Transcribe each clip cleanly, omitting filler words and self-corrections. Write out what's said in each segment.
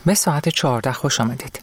به ساعت 14 خوش آمدید.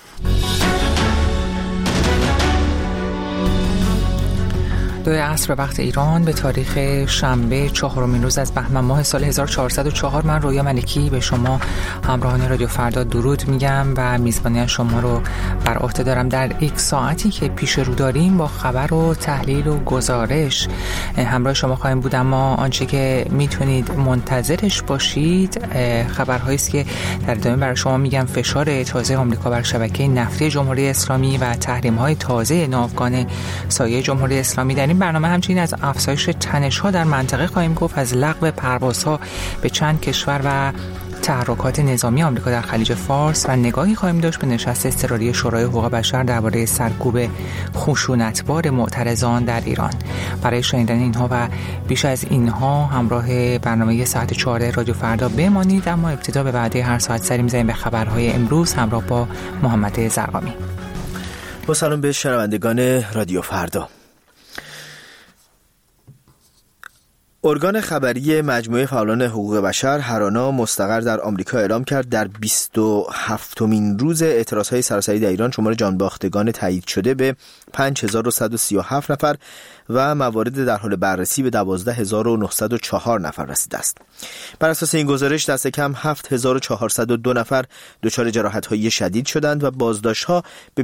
دو عصر وقت ایران به تاریخ شنبه 4 روز از بهمن ماه سال 1404 من رویا ملکی به شما همراهان رادیو فردا درود میگم و میزبانی شما رو بر عهده دارم در یک ساعتی که پیش رو داریم با خبر و تحلیل و گزارش همراه شما خواهیم بود. اما آنچه که میتونید منتظرش باشید خبرهایی است که در ادامه برای شما میگم. فشار تازه آمریکا بر شبکه نفتی جمهوری اسلامی و تحریم‌های تازه ناوگان سایه جمهوری اسلامی. در این برنامه همچنین از افزایش تنش‌ها در منطقه خواهیم گفت، از لغو پروازها به چند کشور و تحرکات نظامی آمریکا در خلیج فارس و نگاهی خواهیم داشت به نشست اضطراری شورای حقوق بشر درباره سرکوب خشونتبار معترضان در ایران. برای شنیدن اینها و بیش از اینها همراه برنامه ساعت 14 رادیو فردا بمانید. اما ابتدا به وعده هر ساعت سری می‌زنیم به خبرهای امروز همراه با محمد زرقامی. با سلام به شنوندگان رادیو فردا. ارگان خبری مجموعه فعالان حقوق بشر هرانا مستقر در آمریکا اعلام کرد در 27مین روز اعتراضهای سراسری در ایران شمار جانباختگان تایید شده به 5137 نفر و موارد در حال بررسی به 12904 نفر رسیده است. بر اساس این گزارش دست کم 7402 نفر دچار جراحت‌های شدید شدند و بازداشت‌ها به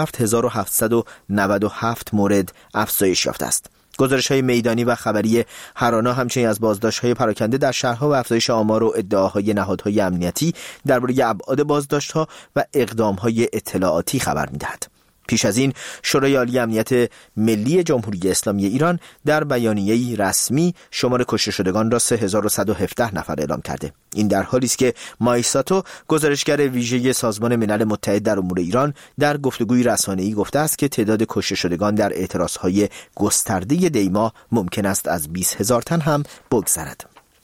27797 مورد افزایش یافته است. گزارش‌های میدانی و خبری هرانا همچنین از بازداشت‌های پراکنده در شهرها و افزایش آمار و ادعاهای نهادهای امنیتی درباره ابعاد بازداشت‌ها و اقدام‌های اطلاعاتی خبر می‌دهد. پیش از این شورای عالی امنیت ملی جمهوری اسلامی ایران در بیانیه‌ای رسمی شمار کشته شدگان را 3117 نفر اعلام کرده. این در حالی است که مایساتو گزارشگر ویژه سازمان ملل متحد در امور ایران در گفتگوی رسانه‌ای گفته است که تعداد کشته شدگان در اعتراضهای گسترده دیما ممکن است از 20,000 تن هم بگذرد.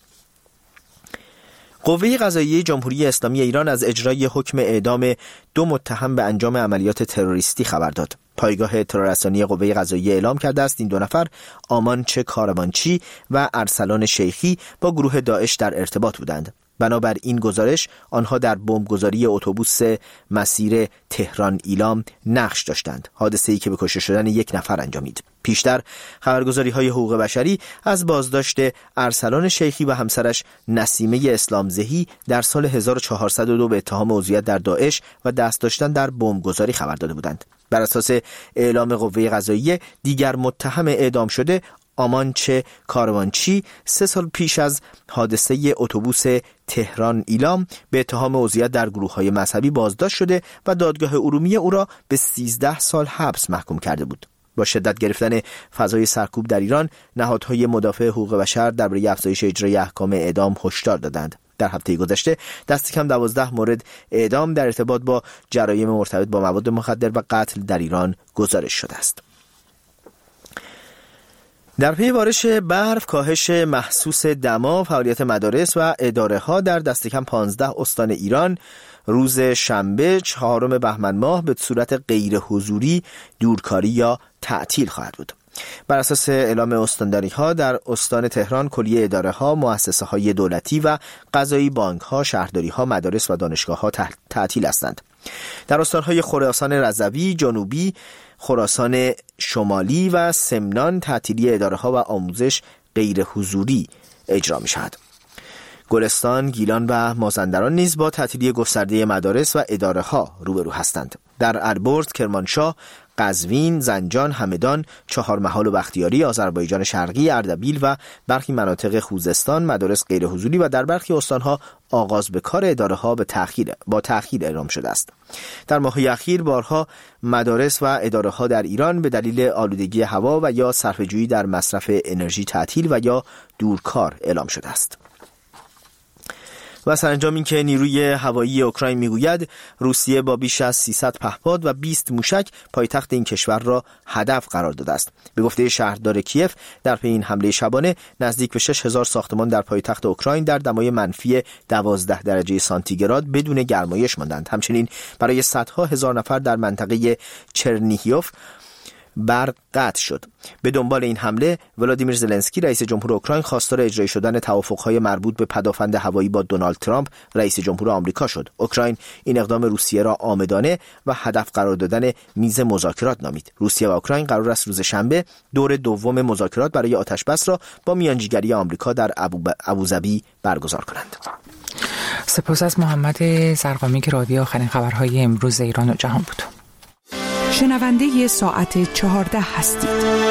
قوه قضاییه جمهوری اسلامی ایران از اجرای حکم اعدام 2 متهم به انجام عملیات تروریستی خبر داد. پایگاه اطلاع رسانی قوه قضاییه اعلام کرده است این 2 نفر آمانچه کاروانچی و ارسلان شیخی با گروه داعش در ارتباط بودند. بنابر این گزارش آنها در بمبگذاری اتوبوس مسیر تهران ایلام نقش داشتند، حادثه‌ای که به کشته شدن 1 نفر انجامید. پیشتر خبرگزاری‌های حقوق بشری از بازداشت ارسلان شیخی و همسرش نسیمه اسلامزهی در سال 1402 به اتهام عضویت در داعش و دست داشتن در بمبگذاری خبر داده بودند. بر اساس اعلام قوه قضاییه دیگر متهم اعدام شده آمانچه کاروانچی 3 سال پیش از حادثه اتوبوس تهران ایلام به اتهام عضویت در گروه‌های مذهبی بازداشت شده و دادگاه ارومیه او را به 13 سال حبس محکوم کرده بود. با شدت گرفتن فضای سرکوب در ایران، نهادهای مدافع حقوق بشر درباره افزایش اجرای احکام اعدام هشدار دادند. در هفته گذشته دست کم 12 مورد اعدام در ارتباط با جرایم مرتبط با مواد مخدر و قتل در ایران گزارش شده است. در پی بارش برف، کاهش محسوس دما، فعالیت مدارس و اداره‌ها در دست کم 15 استان ایران روز شنبه 4 بهمن ماه به صورت غیر حضوری دورکاری یا تعطیل خواهد بود. بر اساس اعلام استانداری‌ها در استان تهران کلیه اداره‌ها، مؤسسه‌های دولتی و قضایی، بانک‌ها، شهرداری‌ها، مدارس و دانشگاه‌ها تعطیل هستند. در استان‌های خراسان رضوی، جنوبی، خراسان شمالی و سمنان تعطیلی اداره‌ها و آموزش غیر حضوری اجرا می‌شود. گلستان، گیلان و مازندران نیز با تعطیلی گسترده مدارس و اداره‌ها روبرو هستند. در البرز، کرمانشاه، قزوین، زنجان، همدان، چهارمحال و بختیاری، آذربایجان شرقی، اردبیل و برخی مناطق خوزستان مدارس غیر حضوری و در برخی استان‌ها آغاز به کار اداره‌ها با تأخیر اعلام شده است. در ماه‌های اخیر بارها مدارس و اداره‌ها در ایران به دلیل آلودگی هوا و یا صرفه‌جویی در مصرف انرژی تعطیل و یا دورکار اعلام شده است. و سرانجام این که نیروی هوایی اوکراین میگوید روسیه با بیش از 300 پهپاد و 20 موشک پایتخت این کشور را هدف قرار داده است. به گفته شهردار کیف در پی این حمله شبانه نزدیک به 6000 ساختمان در پایتخت اوکراین در دمای منفی 12 درجه سانتیگراد بدون گرمایش ماندند. همچنین برای صدها هزار نفر در منطقه چرنیهیوف برق قطع شد. به دنبال این حمله ولادیمیر زلنسکی رئیس جمهور اوکراین خواستار اجرایی شدن توافق‌های مربوط به پدافند هوایی با دونالد ترامپ رئیس جمهور آمریکا شد. اوکراین این اقدام روسیه را عامدانه و هدف قرار دادن میز مذاکرات نامید. روسیه و اوکراین قرار است روز شنبه دور دوم مذاکرات برای آتشبس را با میانجیگری آمریکا در ابوظبی برگزار کنند. سپاس از محمد زرقامی که راوی آخرین خبرهای امروز ایران و جهان بود. شنونده ساعت 14 هستید.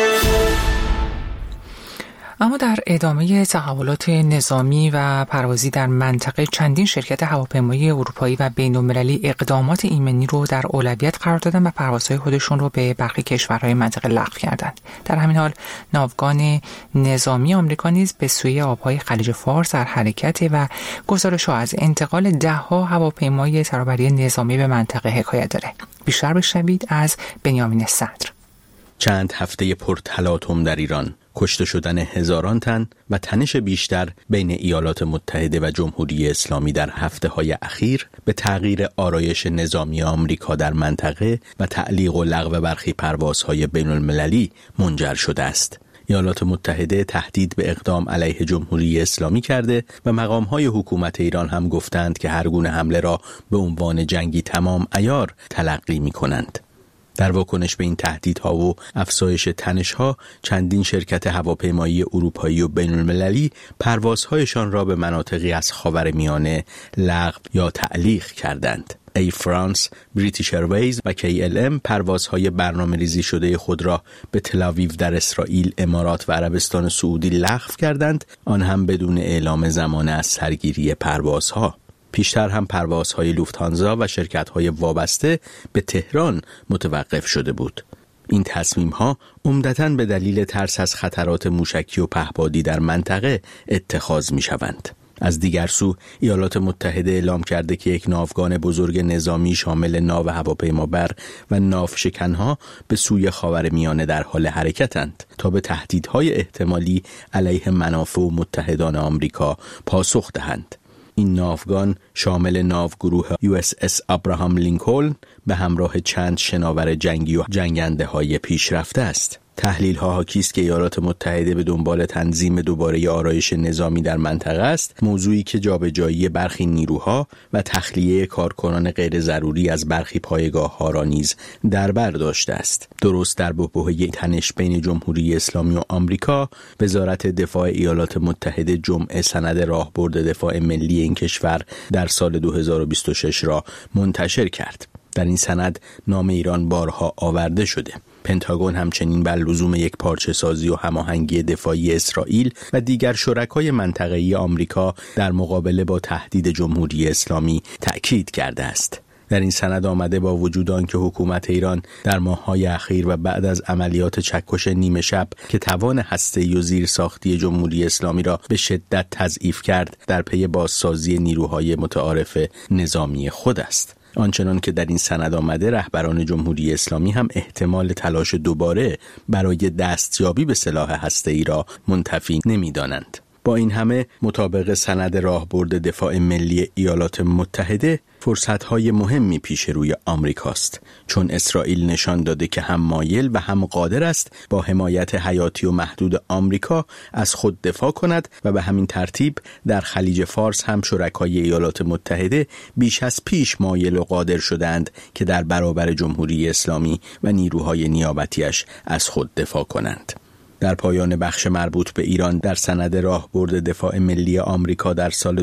اما در ادامه تحولات نظامی و پروازی در منطقه چندین شرکت هواپیمایی اروپایی و بین‌المللی اقدامات ایمنی رو در اولویت قرار دادن و پروازهای خودشون رو به برخی کشورهای منطقه لغو کردند. در همین حال ناوگان نظامی آمریکا نیز به سوی آبهای خلیج فارس در حرکت و گزارش‌ها از انتقال ده‌ها هواپیمای ترابری نظامی به منطقه حکایت داره. بیشتر بشنوید از بنیامین صدر. چند هفته پرتلاطم در ایران، کشته شدن هزاران تن و تنش بیشتر بین ایالات متحده و جمهوری اسلامی در هفته‌های اخیر به تغییر آرایش نظامی آمریکا در منطقه و تعلیق و لغو برخی پروازهای بین‌المللی منجر شده است. ایالات متحده تهدید به اقدام علیه جمهوری اسلامی کرده و مقام‌های حکومت ایران هم گفتند که هر گونه حمله را به عنوان جنگی تمام عیار تلقی می‌کنند. در واکنش به این تهدیدها و افزایش تنش‌ها، چندین شرکت هواپیمایی اروپایی و بین‌المللی پروازهایشان را به مناطقی از خاورمیانه لغو یا تعلیق کردند. ایر فرانس، بریتیش ایرویز و KLM پروازهای برنامه‌ریزی شده خود را به تل‌آویو در اسرائیل، امارات و عربستان سعودی لغو کردند، آن هم بدون اعلام زمان از سرگیری پروازها. پیشتر هم پروازهای لوفت‌هانزا و شرکت‌های وابسته به تهران متوقف شده بود. این تصمیم‌ها عمدتاً به دلیل ترس از خطرات موشکی و پهپادی در منطقه اتخاذ می‌شوند. از دیگر سو ایالات متحده اعلام کرده که یک ناوگان بزرگ نظامی شامل ناو هواپیمابر و ناوشکنها به سوی خاورمیانه در حال حرکتند تا به تهدیدهای احتمالی علیه منافع و متحدان آمریکا پاسخ دهند. این ناوگان شامل ناوگروه USS ابراهام لینکلن به همراه چند شناور جنگی و جنگنده های پیشرفته است. تحلیل ها حاکی است که ایالات متحده به دنبال تنظیم دوباره آرایش نظامی در منطقه است، موضوعی که جابجایی برخی نیروها و تخلیه کارکنان غیر ضروری از برخی پایگاه ها را نیز در بر داشته است. درست در بحبوحه تنش بین جمهوری اسلامی و آمریکا، وزارت دفاع ایالات متحده جمعه سند راهبرد دفاع ملی این کشور در سال 2026 را منتشر کرد. در این سند نام ایران بارها آورده شده. پنتاگون همچنین بر لزوم یک پارچه سازی و هماهنگی دفاعی اسرائیل و دیگر شرکای منطقه‌ای آمریکا در مقابله با تهدید جمهوری اسلامی تأکید کرده است. در این سند آمده با وجود آنکه حکومت ایران در ماه‌های اخیر و بعد از عملیات چکش نیمه شب که توان هسته‌ای و زیرساختی جمهوری اسلامی را به شدت تضعیف کرد، در پی بازسازی نیروهای متعارف نظامی خود است. آنچنان که در این سند آمده، رهبران جمهوری اسلامی هم احتمال تلاش دوباره برای دستیابی به سلاح هسته‌ای را منتفی نمی‌دانند. با این همه مطابق سند راهبرد دفاع ملی ایالات متحده، فرصت‌های مهمی پیش روی آمریکاست، چون اسرائیل نشان داده که هم مایل و هم قادر است با حمایت حیاتی و محدود آمریکا از خود دفاع کند و به همین ترتیب در خلیج فارس هم شرکای ایالات متحده بیش از پیش مایل و قادر شدند که در برابر جمهوری اسلامی و نیروهای نیابتیش از خود دفاع کنند. در پایان بخش مربوط به ایران در سند راهبرد دفاع ملی آمریکا در سال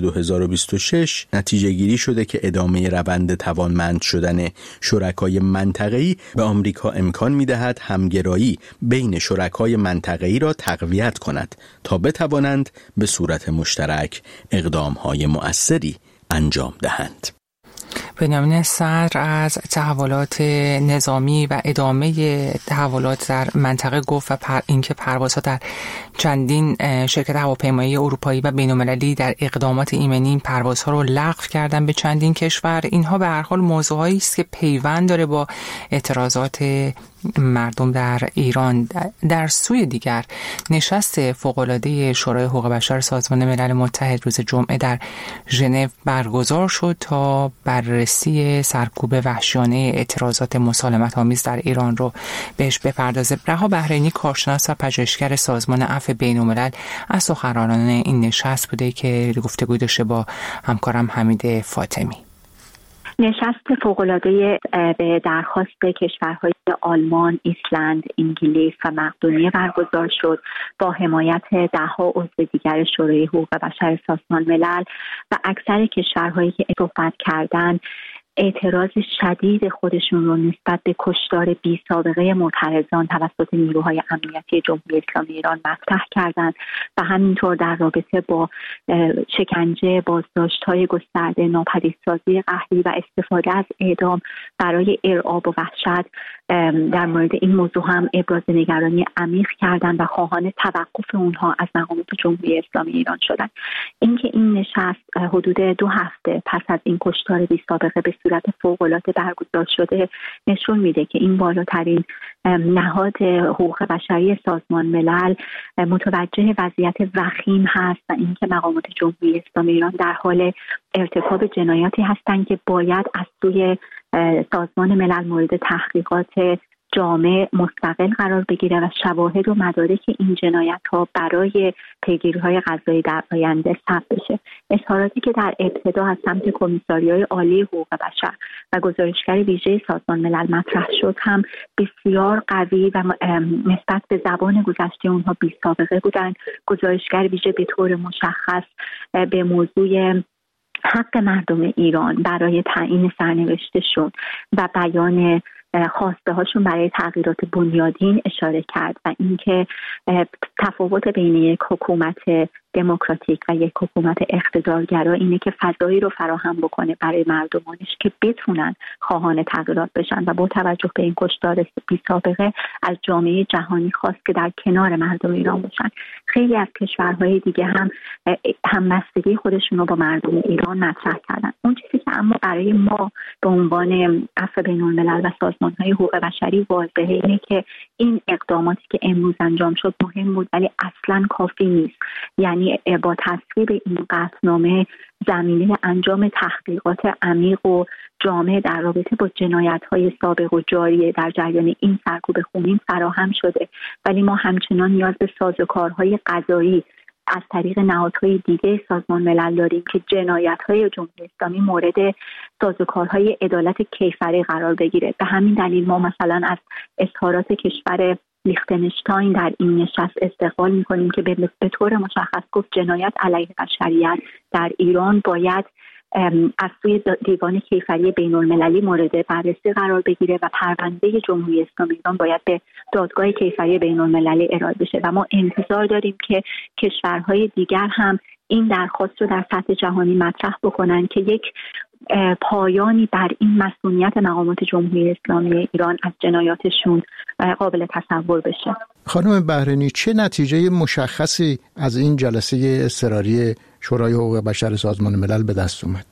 2026 نتیجه گیری شده که ادامه روند توانمند شدن شرکای منطقه‌ای به آمریکا امکان می‌دهد همگرایی بین شرکای منطقه‌ای را تقویت کند تا بتوانند به صورت مشترک اقدام‌های مؤثری انجام دهند. بنیامین صدر از تحولات نظامی و ادامه تحولات در منطقه گفت و اینکه پروازها در چندین شرکت هواپیمایی اروپایی و بین‌المللی در اقدامات ایمنی این پروازها رو لغو کردن به چندین کشور. اینها به هر حال موضوعایی است که پیوند داره با اعتراضات مردم در ایران. در سوی دیگر نشست فوق‌العاده شورای حقوق بشر سازمان ملل متحد روز جمعه در ژنو برگزار شد تا بررسی سرکوب وحشیانه اعتراضات مسالمت‌آمیز در ایران رو بهش بپردازه. رها بحرینی، کارشناس و پژوهشگر سازمان عفو بین‌الملل، از سخنرانان این نشست بوده که گفتگوی داشته با همکارم حمید فاطمی. نشست فوق‌العاده به درخواست کشورهای آلمان، ایسلند، انگلیس و مقدونیه برگزار شد با حمایت ده‌ها عضو دیگر شورای حقوق بشر سازمان ملل و اکثر کشورهایی که صحبت کردند اعتراض شدید خودشون رو نسبت به کشتار بی سابقه معترضان توسط نیروهای امنیتی جمهوری اسلامی ایران مطرح کردند و همینطور در رابطه با شکنجه، بازداشت‌های گسترده، ناپدیدسازی قهری و استفاده از اعدام برای ارعاب و وحشت در مورد این موضوع هم ابراز نگرانی عمیق کردند و خواهان توقف اونها از مقامات جمهوری اسلامی ایران شدند. اینکه این نشست حدود 2 هفته پس از این کشتار بی سابقه به صورت فوق‌العاده برگزار شده نشون میده که این بالاترین نهاد حقوق بشری سازمان ملل متوجه وضعیت وخیم هست و اینکه مقامات جمهوری اسلامی ایران در حال ارتکاب جنایاتی هستند که باید از سوی سازمان ملل مورد تحقیقات جامع مستقل قرار بگیره و شواهد و مدارک این جنایت‌ها برای پیگیری‌های قضایی در آینده ثبت بشه. اظهاراتی که در ابتدا از سمت کمیساریای عالی حقوق بشر و گزارشگر ویژه سازمان ملل مطرح شد هم بسیار قوی و نسبت به زبان گذشته اونها بی‌سابقه بودند. گزارشگر ویژه به طور مشخص به موضوع حق مردم ایران برای تعیین سرنوشتشون و بیان خواسته هاشون برای تغییرات بنیادین اشاره کرد و اینکه تفاوت بین یک حکومت دموکراتیک و یک حکومت اقتدارگرا اینه که فضایی رو فراهم بکنه برای مردمانش که بتونن خواهان تغییرات بشن و با توجه به این کشتار بی‌سابقه از جامعه جهانی خواست که در کنار مردم ایران باشن. خیلی از کشورهای دیگه هم همبستگی خودشون رو با مردم ایران مطرح کردن. اون چیزی که اما برای ما به عنوان عفو بین‌الملل و سازمان‌های حقوق بشری واضحه اینه که این اقداماتی که امروز انجام شد مهم بود ولی اصلاً کافی نیست. یعنی با تصویب این قطعنامه زمینه انجام تحقیقات عمیق و جامع در رابطه با جنایت‌های سابق و جاری در جریان این سرکوب خونین فراهم شده، ولی ما همچنان نیاز به سازوکارهای قضایی از طریق نهادهای دیگه سازمان ملل داریم که جنایت‌های جمهوری اسلامی مورد سازوکارهای عدالت کیفری قرار بگیره. به همین دلیل ما مثلا از اظهارات کشور لیختنشتاین در این نشست استقبال می‌کنیم که به طور مشخص گفت جنایت علیه بشریت در ایران باید از سوی دیوان کیفری بین‌المللی مورد بررسی قرار بگیره و پرونده جمهوری اسلامی ایران باید به دادگاه کیفری بین‌المللی ارائه بشه و ما انتظار داریم که کشورهای دیگر هم این درخواست رو در سطح جهانی مطرح بکنن که یک پایانی بر این مسئولیت مقامات جمهوری اسلامی ایران از جنایاتشون قابل تصور بشه. خانم بحرینی، چه نتیجه مشخصی از این جلسه اضطراری شورای حقوق بشر سازمان ملل به دست اومد؟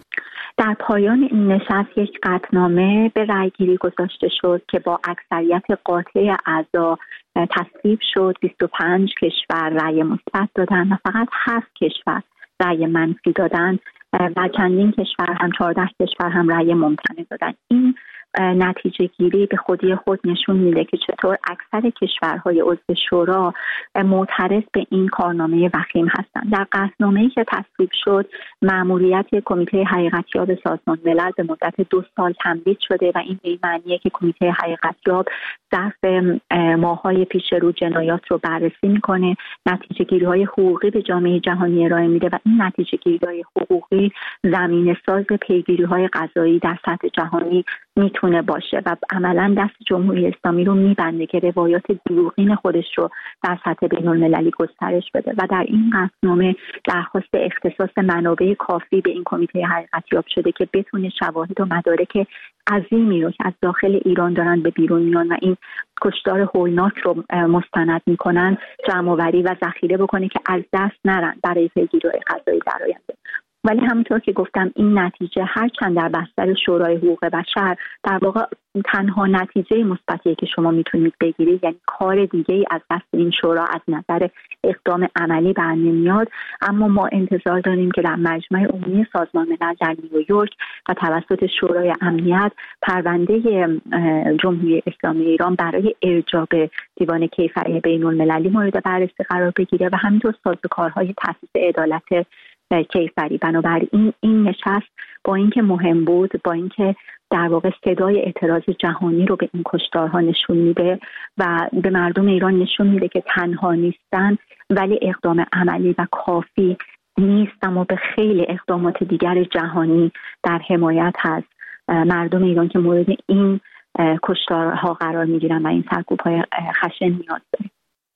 در پایان این نشست یک قطعنامه به رأیگیری گذاشته شد که با اکثریت قاطع اعضا تصویب شد. 25 کشور رأی مثبت دادن و فقط 7 کشور رأی منفی دادن و چندین کشور هم 14 کشور هم رأی ممتنع دادن. این نتیجه گیری به خودی خود نشون میده که چطور اکثر کشورهای عضو شورا معترض به این کارنامه وخیم هستند. در قطعنامه‌ای که تصویب شد مأموریت کمیته حقیقتیاب سازمان ملل به مدت 2 سال تمدید شده و این به معنیه که کمیته حقیقتیاب ظرف ماه‌های پیش رو جنایات رو بررسی میکنه، نتیجه گیری‌های حقوقی به جامعه جهانی ارائه میده و این نتیجه گیری‌های حقوقی زمینه‌ساز پیگیری‌های قضایی در سطح جهانی میتونه باشه و عملا دست جمهوری اسلامی رو میبنده که روایات دروغین خودش رو در سطح بین‌المللی گسترش بده و در این قطعنامه درخواست اختصاص منابع کافی به این کمیته حقیقتیاب شده که بتونه شواهد و مدارک عظیمی رو که از داخل ایران دارن به بیرون میان و این کشتار هولناک رو مستند میکنن جمع‌آوری و ذخیره بکنه که از دست نرن برای پیگیری قضایی در آینده. ولی همونطور که گفتم این نتیجه هرچند در بستر شورای حقوق بشر در واقع تنها نتیجه مثبتیه که شما میتونید بگیرید، یعنی کار دیگه‌ای از دست این شورا از نظر اقدام عملی برنمیاد، اما ما انتظار داریم که در مجمع عمومی سازمان ملل در نیویورک و توسط شورای امنیت پرونده جمهوری اسلامی ایران برای ارجاع به دیوان کیفری بین‌المللی مورد بررسی قرار بگیره و همینطور سازوکارهای تأسیس عدالت کیفری. بنابراین این نشست با اینکه مهم بود، با اینکه در واقع صدای اعتراض جهانی رو به این کشتارها نشون میده و به مردم ایران نشون میده که تنها نیستن، ولی اقدام عملی و کافی نیست، اما به خیلی اقدامات دیگر جهانی در حمایت هست مردم ایران که مورد این کشتارها قرار میگیرن و این سرکوب‌های خشن نیاز داره.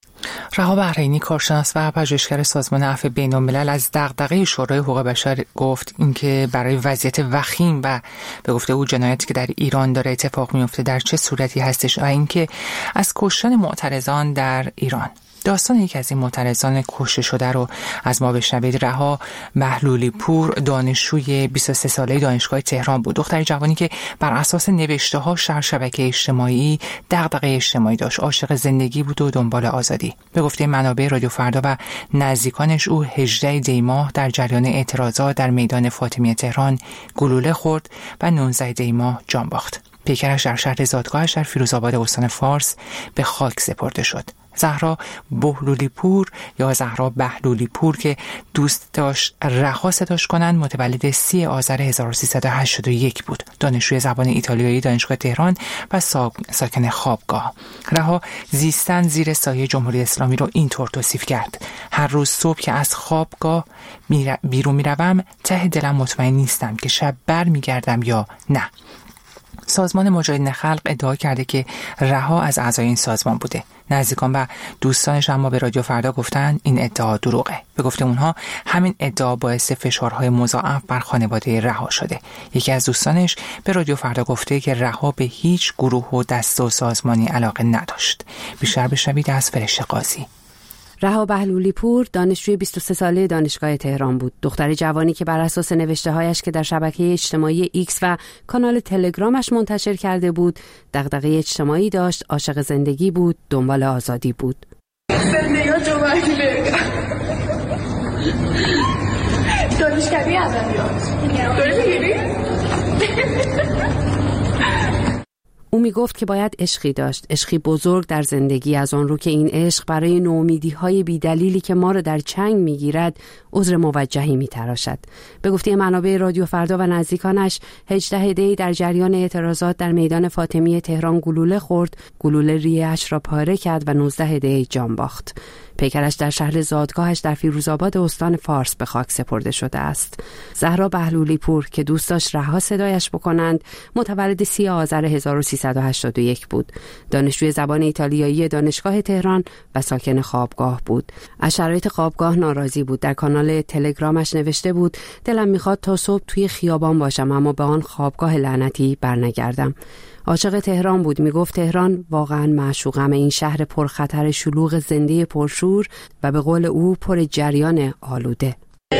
رها بحرینی، کارشناس و پژوهشگر سازمان عفو بین‌الملل، از دغدغه شورای حقوق بشر گفت اینکه برای وضعیت وخیم و به گفته او جنایتی که در ایران داره اتفاق میفته در چه صورتی هستش و اینکه از کشتن معترضان در ایران. داستان یکی از این معترضان کشته شده رو از ما بشنوید. رها بهلولی پور دانشجوی 23 ساله دانشگاه تهران بود. دختری جوانی که بر اساس نوشته‌هاش در شبکه اجتماعی دغدغه اجتماعی داشت، عاشق زندگی بود و دنبال آزادی. به گفته منابع رادیو فردا و نزدیکانش، او 18 دی ماه در جریان اعتراضات در میدان فاطمیه تهران گلوله خورد و 19 دی ماه جان باخت. پیکرش در شهر زادگاهش در فیروزآباد استان فارس به خاک سپرده شد. زهرا بهلولی پور یا زهرا بهلولی پور که دوست داشت رها صداش کنند، متولد 30 آذر 1381 بود. دانشجوی زبان ایتالیایی دانشگاه تهران و ساکن خوابگاه. رها زیستن زیر سایه جمهوری اسلامی رو اینطور توصیف کرد: هر روز صبح که از خوابگاه بیرون میروم ته دلم مطمئن نیستم که شب بر میگردم یا نه. سازمان مجاهدین خلق ادعا کرده که رها از اعضای این سازمان بوده. نزدیکان و دوستانش اما به رادیو فردا گفتن این ادعا دروغه. به گفته اونها همین ادعا باعث فشارهای مضاعف بر خانواده رها شده. یکی از دوستانش به رادیو فردا گفته که رها به هیچ گروه و دست و سازمانی علاقه نداشت. بیشتر بشنوید از فرشته قاضی. رها بهلولی پور دانشجوی 23 ساله دانشگاه تهران بود. دختر جوانی که بر اساس نوشته‌هایش که در شبکه اجتماعی ایکس و کانال تلگرامش منتشر کرده بود، دغدغه اجتماعی داشت، عاشق زندگی بود، دنبال آزادی بود. زندگی دانشکده ادبیات داری میگیری؟ او می گفت که باید عشقی داشت، عشقی بزرگ در زندگی، از آن رو که این عشق برای نومیدی‌های بی‌دلیلی که ما رو در چنگ می‌گیرد عذر موجهی می‌تراشد. به گفته منابع رادیو فردا و نزدیکانش، 18 دی در جریان اعتراضات در میدان فاطمیه تهران گلوله خورد، گلوله ریه‌اش را پاره کرد و 19 دی جان باخت. پیکرش در شهر زادگاهش در فیروزآباد استان فارس به خاک سپرده شده است. زهرا بهلولی پور که دوست داشت رها صدایش بکنند، متولد 30 آذر 1381 بود. دانشجوی زبان ایتالیایی دانشگاه تهران و ساکن خوابگاه بود. از شرایط خوابگاه ناراضی بود. در کانال تلگرامش نوشته بود: دلم میخواد تا صبح توی خیابان باشم اما به آن خوابگاه لعنتی برنگردم. عاشق تهران بود. میگفت تهران واقعا معشوقم، این شهر پرخطر، شلوغ، زنده پرشور و به قول او پر جریان آلوده.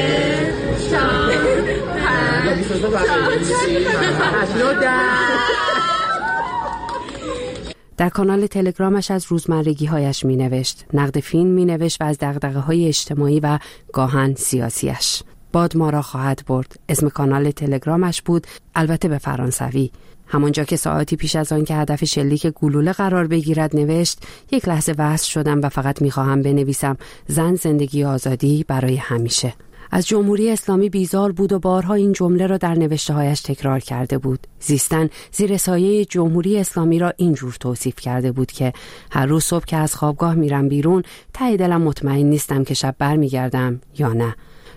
در کانال تلگرامش از روزمرگی‌هایش می‌نوشت، نقد فیلم می‌نوشت و از دغدغه‌های اجتماعی و گاهن سیاسیش. باد ما را خواهد برد. اسم کانال تلگرامش بود، البته به فرانسوی. همانجا که ساعتی پیش از آن که هدف شلیک گلوله قرار بگیرد نوشت: یک لحظه وصل شدم و فقط می‌خواهم بنویسم زن، زندگی، آزادی برای همیشه. از جمهوری اسلامی بیزار بود و بارها این جمله را در نوشته‌هایش تکرار کرده بود. زیستن زیر سایه جمهوری اسلامی را اینجور توصیف کرده بود که هر روز صبح که از خوابگاه میرم بیرون ته دلم مطمئن نیستم که شب برمیگردم یا نه.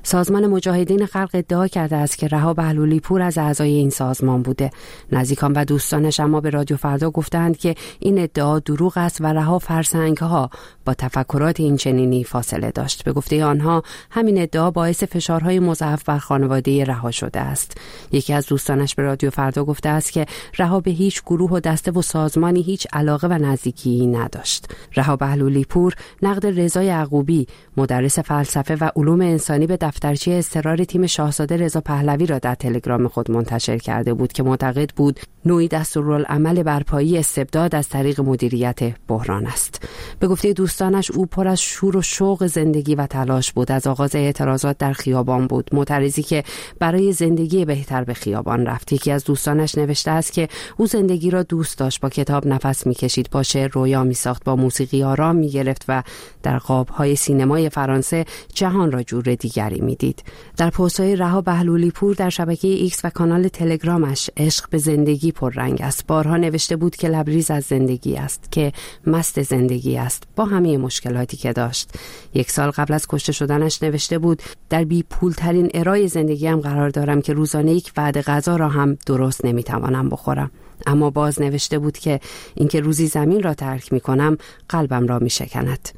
سازمان مجاهدین خلق ادعا کرده است که رها بهلولی پور از اعضای این سازمان بوده. نزدیکان و دوستانش اما به رادیو فردا گفتند که این ادعا دروغ است و رها فرسنگ‌ها با تفکرات این چنینی فاصله داشت. به گفته آنها همین ادعا باعث فشارهای مضاعف بر خانواده رها شده است. یکی از دوستانش به رادیو فردا گفته است که رها به هیچ گروه و دسته و سازمانی هیچ علاقه و نزدیکی نداشت. رها بهلولی پور نقد رضا یعقوبی مدرس فلسفه و علوم انسانی به دفترچه اضطرار تیم شاهزاده رضا پهلوی را در تلگرام خود منتشر کرده بود که معتقد بود نوعی دستورالعمل برپایی استبداد از طریق مدیریت بحران است. به گفته دوستانش او پر از شور و شوق زندگی و تلاش بود. از آغاز اعتراضات در خیابان بود، معترضی که برای زندگی بهتر به خیابان رفت. یکی از دوستانش نوشته است که او زندگی را دوست داشت، با کتاب نفس می‌کشید، با شعر رویا می‌ساخت، با موسیقی آرام می‌گرفت و در قاب‌های سینمای فرانسه جهان را جور دیگری می‌دید. در پست‌های رها بهلولی پور در شبکه ایکس و کانال تلگرامش عشق به زندگی پررنگ است. بارها نوشته بود که لبریز از زندگی است، که مست زندگی است با همه مشکلاتی که داشت. 1 سال قبل از کشته شدنش نوشته بود در بی پول ترین ارای زندگیم قرار دارم که روزانه یک وعده غذا را هم درست نمیتوانم بخورم. اما باز نوشته بود که اینکه روزی زمین را ترک میکنم قلبم را میشکند.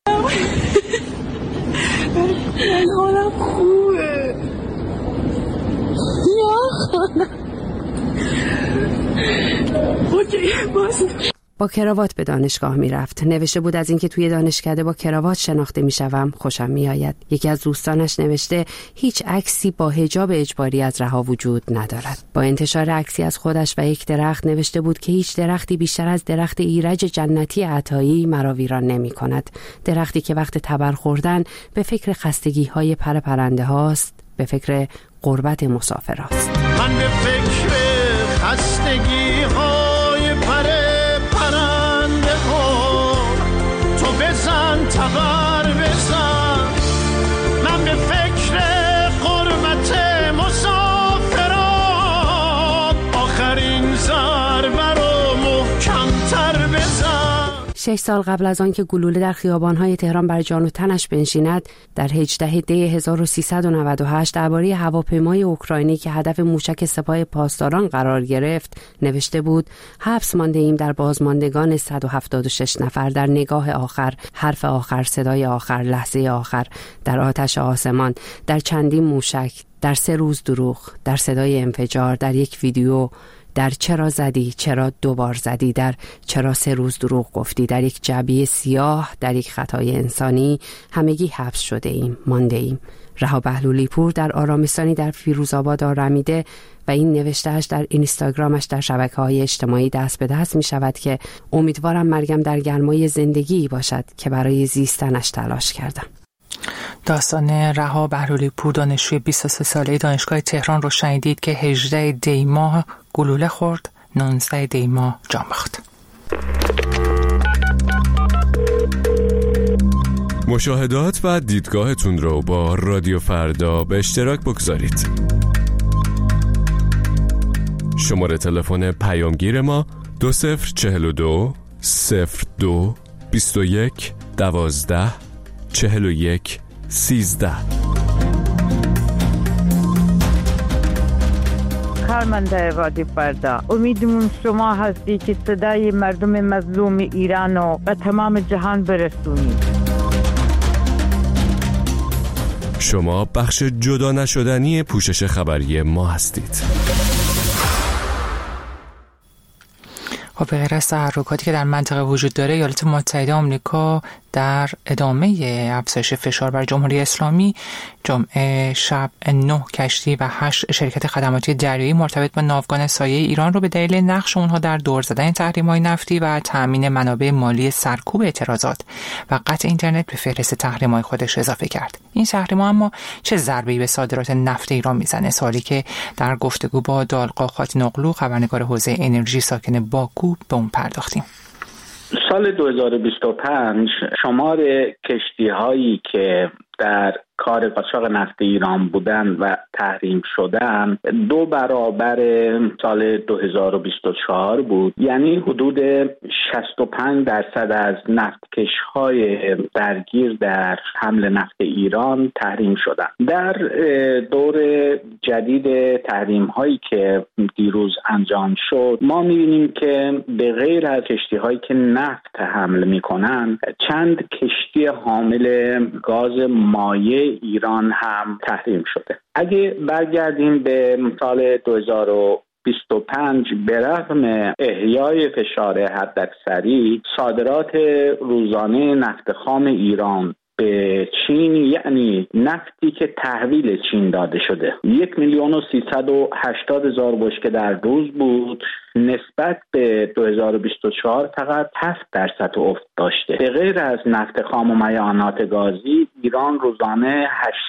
من حالم خوبه. اوکی باز. با کراوات به دانشگاه می رفت. نوشته بود از اینکه توی دانشکده با کراوات شناخته می شوم خوشم می آید. یکی از دوستانش نوشته هیچ عکسی با حجاب اجباری از رها وجود ندارد. با انتشار عکسی از خودش و یک درخت نوشته بود که هیچ درختی بیشتر از درخت ایرج جنتی عطایی مرا ویران نمی کند. درختی که وقت تبر خوردن به فکر خستگی های پرنده هاست، به فکر غربت مسافر هاست. من به فکر خستگی های پرنده ها، تو بزن تبر بزن. من به فکر غربت مسافران، آخرین ضربه رو محکم‌تر بزن. 6 سال قبل از آن که گلوله در خیابان‌های تهران بر جان و تنش بنشیند، در 18 دی 1398 درباره هواپیمای اوکراینی که هدف موشک سپاه پاسداران قرار گرفت نوشته بود حبس مانده ایم در بازماندگان 176 نفر، در نگاه آخر، حرف آخر، صدای آخر، لحظه آخر، در آتش آسمان، در چندین موشک، در 3 روز دروغ، در صدای انفجار، در یک ویدیو، در چرا زدی، چرا 2 بار زدی، در چرا 3 روز دروغ گفتی، در یک جعبه سیاه، در یک خطای انسانی، همگی حبس شده ایم، مانده ایم. رها بهلولی پور در آرامستانی در فیروزآباد آرمیده و این نوشتهش در اینستاگرامش در شبکه‌های اجتماعی دست به دست می شود که امیدوارم مرگم در گرمای زندگی باشد که برای زیستنش تلاش کردم. داستان رها بهلولی پور دانشجوی 23 ساله دانشگاه تهران رو شنیدید که 18 دی ماه گلوله خورد، 19 دی ماه جان باخت. مشاهدات و دیدگاهتون رو با رادیو فردا به اشتراک بگذارید. شماره تلفن پیامگیر ما 2042 02 21 12 41 13. کارمنده رادیو فردا، امیدمون شما هستی که صدای مردم مظلوم ایران رو به تمام جهان برسونید. شما بخش جدا نشدنی پوشش خبری ما هستید. خب به غیر از تحرکاتی که در منطقه وجود داره، ایالات متحده آمریکا در ادامه افزایش فشار بر جمهوری اسلامی جمعه شب 9 کشتی و 8 شرکت خدماتی دریایی مرتبط با ناوگان سایه ایران رو به دلیل نقش اونها در دور زدن تحریم‌های نفتی و تامین منابع مالی سرکوب اعتراضات و قطع اینترنت به فهرست تحریم‌های خودش اضافه کرد. این تحریم‌ها اما چه ضربه‌ای به صادرات نفت ایران میزنه؟ سوالی که در گفتگو با دالقا خاتین‌اغلو خبرنگار حوزه انرژی ساکن باکو به اون پرداختیم. سال 2025 شمار کشتی‌هایی که در کار قاچاق نفت ایران بودن و تحریم شدن 2 برابر سال 2024 بود. یعنی حدود 65% از نفتکش‌های درگیر در حمل نفت ایران تحریم شدن. در دور جدید تحریم هایی که دیروز انجام شد ما می‌بینیم که به غیر از کشتی‌هایی که نفت حمل می‌کنن چند کشتی حامل گاز مایع ایران هم تحریم شده. اگه برگردیم به سال 2025 به رغم احیای فشار حداکثری صادرات روزانه نفت خام ایران به چین، یعنی نفتی که تحویل چین داده شده، 1,380,000 بشکه در روز بود. نسبت به 2024 فقط 7% افت داشته. به غیر از نفت خام و مایعات گازی ایران روزانه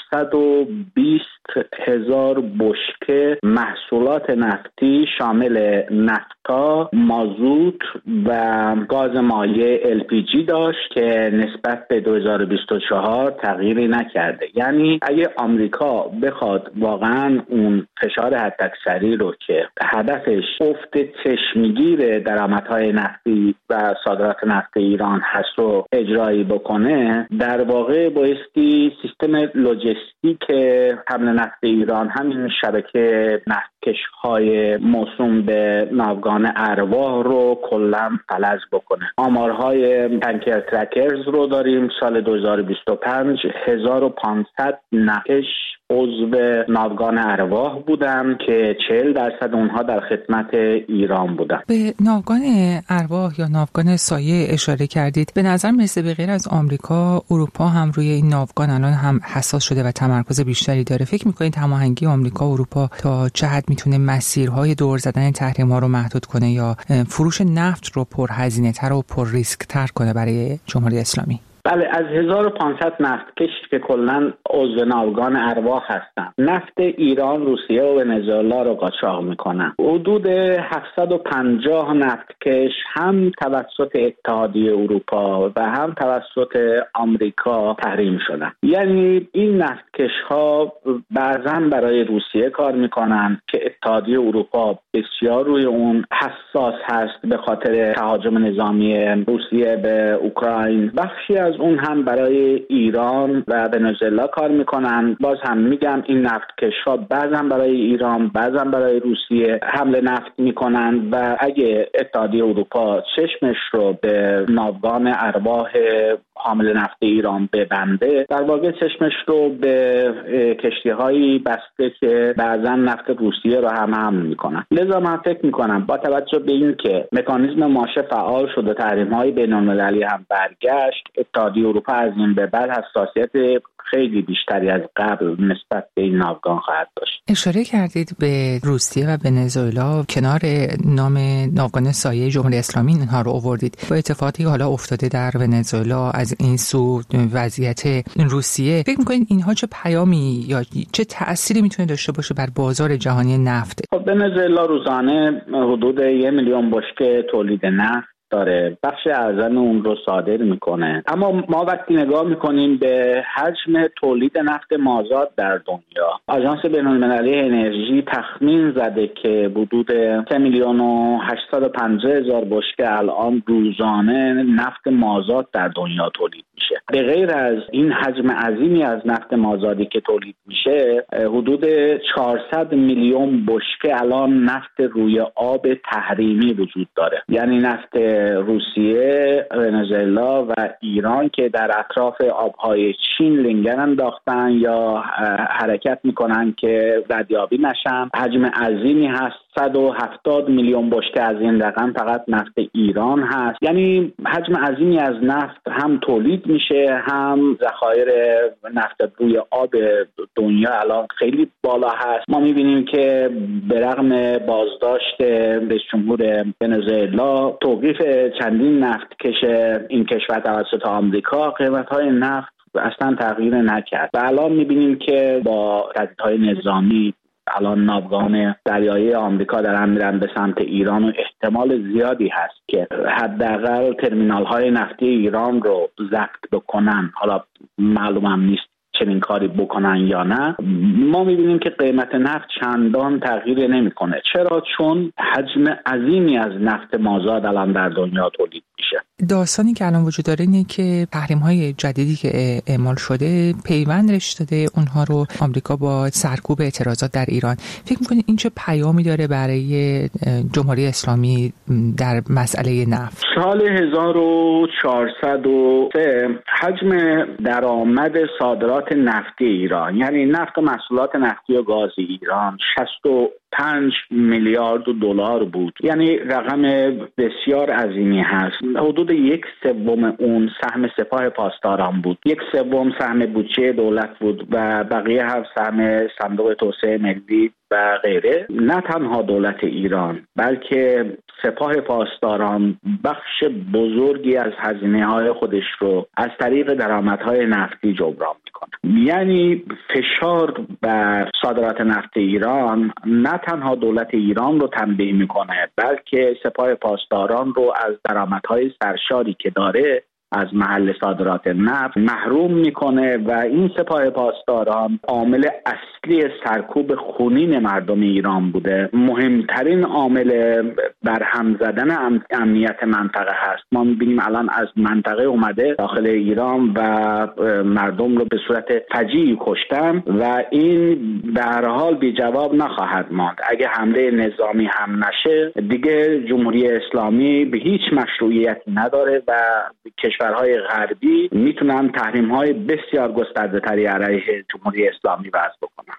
820,000 بشکه محصولات نفتی شامل نفتا، مازوت و گاز مایع LPG داشت که نسبت به 2024 تغییری نکرده. یعنی اگه آمریکا بخواد واقعا اون فشار حداکثری رو که هدفش افت چشمگیر درآمدهای نفتی و صادرات نفت ایران هست رو اجرایی بکنه، در واقع بایستی سیستم لوجستیک حمل نفت ایران، همین شبکه نفتکش‌های موسوم به ناوگان ارواح رو کلاً فلج بکنه. آمارهای تانکر ترکرز رو داریم. سال 2025 1500 نفتکش عضو ناوگان ارواح بودن که 40% اونها در خدمت ایران بودن. به ناوگان ارواح یا ناوگان سایه اشاره کردید. به نظر میرسه به غیر از آمریکا، اروپا هم روی این ناوگان الان هم حساس شده و تمرکز بیشتری داره. فکر می‌کنید هماهنگی آمریکا و اروپا تا چه حد میتونه مسیرهای دور زدن تحریم‌ها رو محدود کنه یا فروش نفت رو پرهزینه‌تر و پر ریسک‌تر کنه برای جمهوری اسلامی؟ بله، از 1500 نفتکش که کلاً عضو ناوگان ارواح هستن، نفت ایران، روسیه و ونزوئلا رو قاچاق میکنن. حدود 750 نفتکش هم توسط اتحادیه اروپا و هم توسط آمریکا تحریم شدن. یعنی این نفتکش ها بعضا برای روسیه کار میکنن که اتحادیه اروپا بسیار روی اون حساس هست به خاطر تهاجم نظامی روسیه به اوکراین. بخشی از اون هم برای ایران و ونزوئلا کار میکنن. باز هم میگم این نفتکش‌ها بعضا برای ایران، بعضا برای روسیه حمل نفت میکنن و اگه اتحادیه اروپا چشمش رو به ناوگان ارواح حامل نفت ایران ببنده، در واقع چشمش رو به کشتی‌هایی بسته که بعضا نفت روسیه رو هم حمل میکنن. لذا من فکر میکنم با توجه به این که مکانیزم ماشه فعال شد و تحریم‌های بین‌المللی هم برگشت، اتحادیه اروپا از این به بعد حساسیت خیلی بیشتری از قبل نسبت به این ناوگان خواهد داشت. اشاره کردید به روسیه و ونزوئلا، کنار نام ناوگان سایه جمهوری اسلامی اینها رو آوردید. با اتفاقی حالا افتاده در ونزوئلا، از این سو وضعیت روسیه، فکر می‌کنید اینها چه پیامی یا چه تأثیری میتونه داشته باشه بر بازار جهانی نفت؟ خب ونزوئلا روزانه حدود 1 میلیون بشکه تولید نفت داره، بخش اعظم اون رو صادر میکنه. اما ما وقتی نگاه میکنیم به حجم تولید نفت مازاد در دنیا، آژانس بین‌المللی انرژی تخمین زده که حدود 3,850,000 بشکه الان روزانه نفت مازاد در دنیا تولید میشه. به غیر از این حجم عظیمی از نفت مازادی که تولید میشه، حدود 400 میلیون بشکه الان نفت روی آب تحریمی وجود داره. یعنی نفت روسیه، ونزوئلا و ایران که در اطراف آبهای چین لنگر انداختن یا حرکت میکنن که ردیابی نشن، حجم عظیمی هست. 170 میلیون بشکه از این رقم فقط نفت ایران هست. یعنی حجم عظیمی از نفت هم تولید میشه، هم ذخایر نفت روی آب دنیا الان خیلی بالا هست. ما میبینیم که به رغم بازداشت رئیس جمهور ونزوئلا، توقیف چندین نفتکش این کشور توسط آمریکا، قیمت‌های نفت اصلا تغییر نکرد و الان میبینیم که با تهدیدهای نظامی الان ناوگان دریایی آمریکا دارن میرن به سمت ایران و احتمال زیادی هست که حداقل ترمینال‌های نفتی ایران رو ضبط بکنن. حالا معلومم نیست چنین کاری بکنن یا نه، ما میبینیم که قیمت نفت چندان تغییر نمیکنه. چرا؟ چون حجم عظیمی از نفت مازاد الان در دنیا تولید میشه. داستانی که الان وجود داره اینه که تحریم‌های جدیدی که اعمال شده پیوند رشته داده اونها رو آمریکا با سرکوب اعتراضات در ایران. فکر می‌کنید این چه پیامی داره برای جمهوری اسلامی در مسئله نفت؟ سال 1403 حجم درآمد صادرات نفتی ایران، یعنی نفت و محصولات نفتی و گاز ایران 65 میلیارد دلار بود. یعنی رقم بسیار عظیمی هست. حدود 1/3 اون سهم سپاه پاسداران بود، 1/3 سهم بودجه دولت بود و بقیه هم سهم صندوق توسعه ملی و غیره. نه تنها دولت ایران بلکه سپاه پاسداران بخش بزرگی از هزینه‌های خودش رو از طریق درآمدهای نفتی جبران میکنه. یعنی فشار بر صادرات نفت ایران نه تنها دولت ایران رو تنبیه میکنه بلکه سپاه پاسداران رو از درآمدهای سرشاری که داره از محل صادرات نفت محروم میکنه و این سپاه پاسداران عامل اصلی سرکوب خونین مردم ایران بوده. مهمترین عامل برهم زدن امنیت منطقه هست. ما میبینیم الان از منطقه اومده داخل ایران و مردم رو به صورت فجیعی کشتن و این به هر حال بی جواب نخواهد ماند. اگه حمله نظامی هم نشه دیگه جمهوری اسلامی به هیچ مشروعیتی نداره و کشورهای غربی میتونن تحریم‌های بسیار گسترده‌تری علیه جمهوری اسلامی وضع بکنن.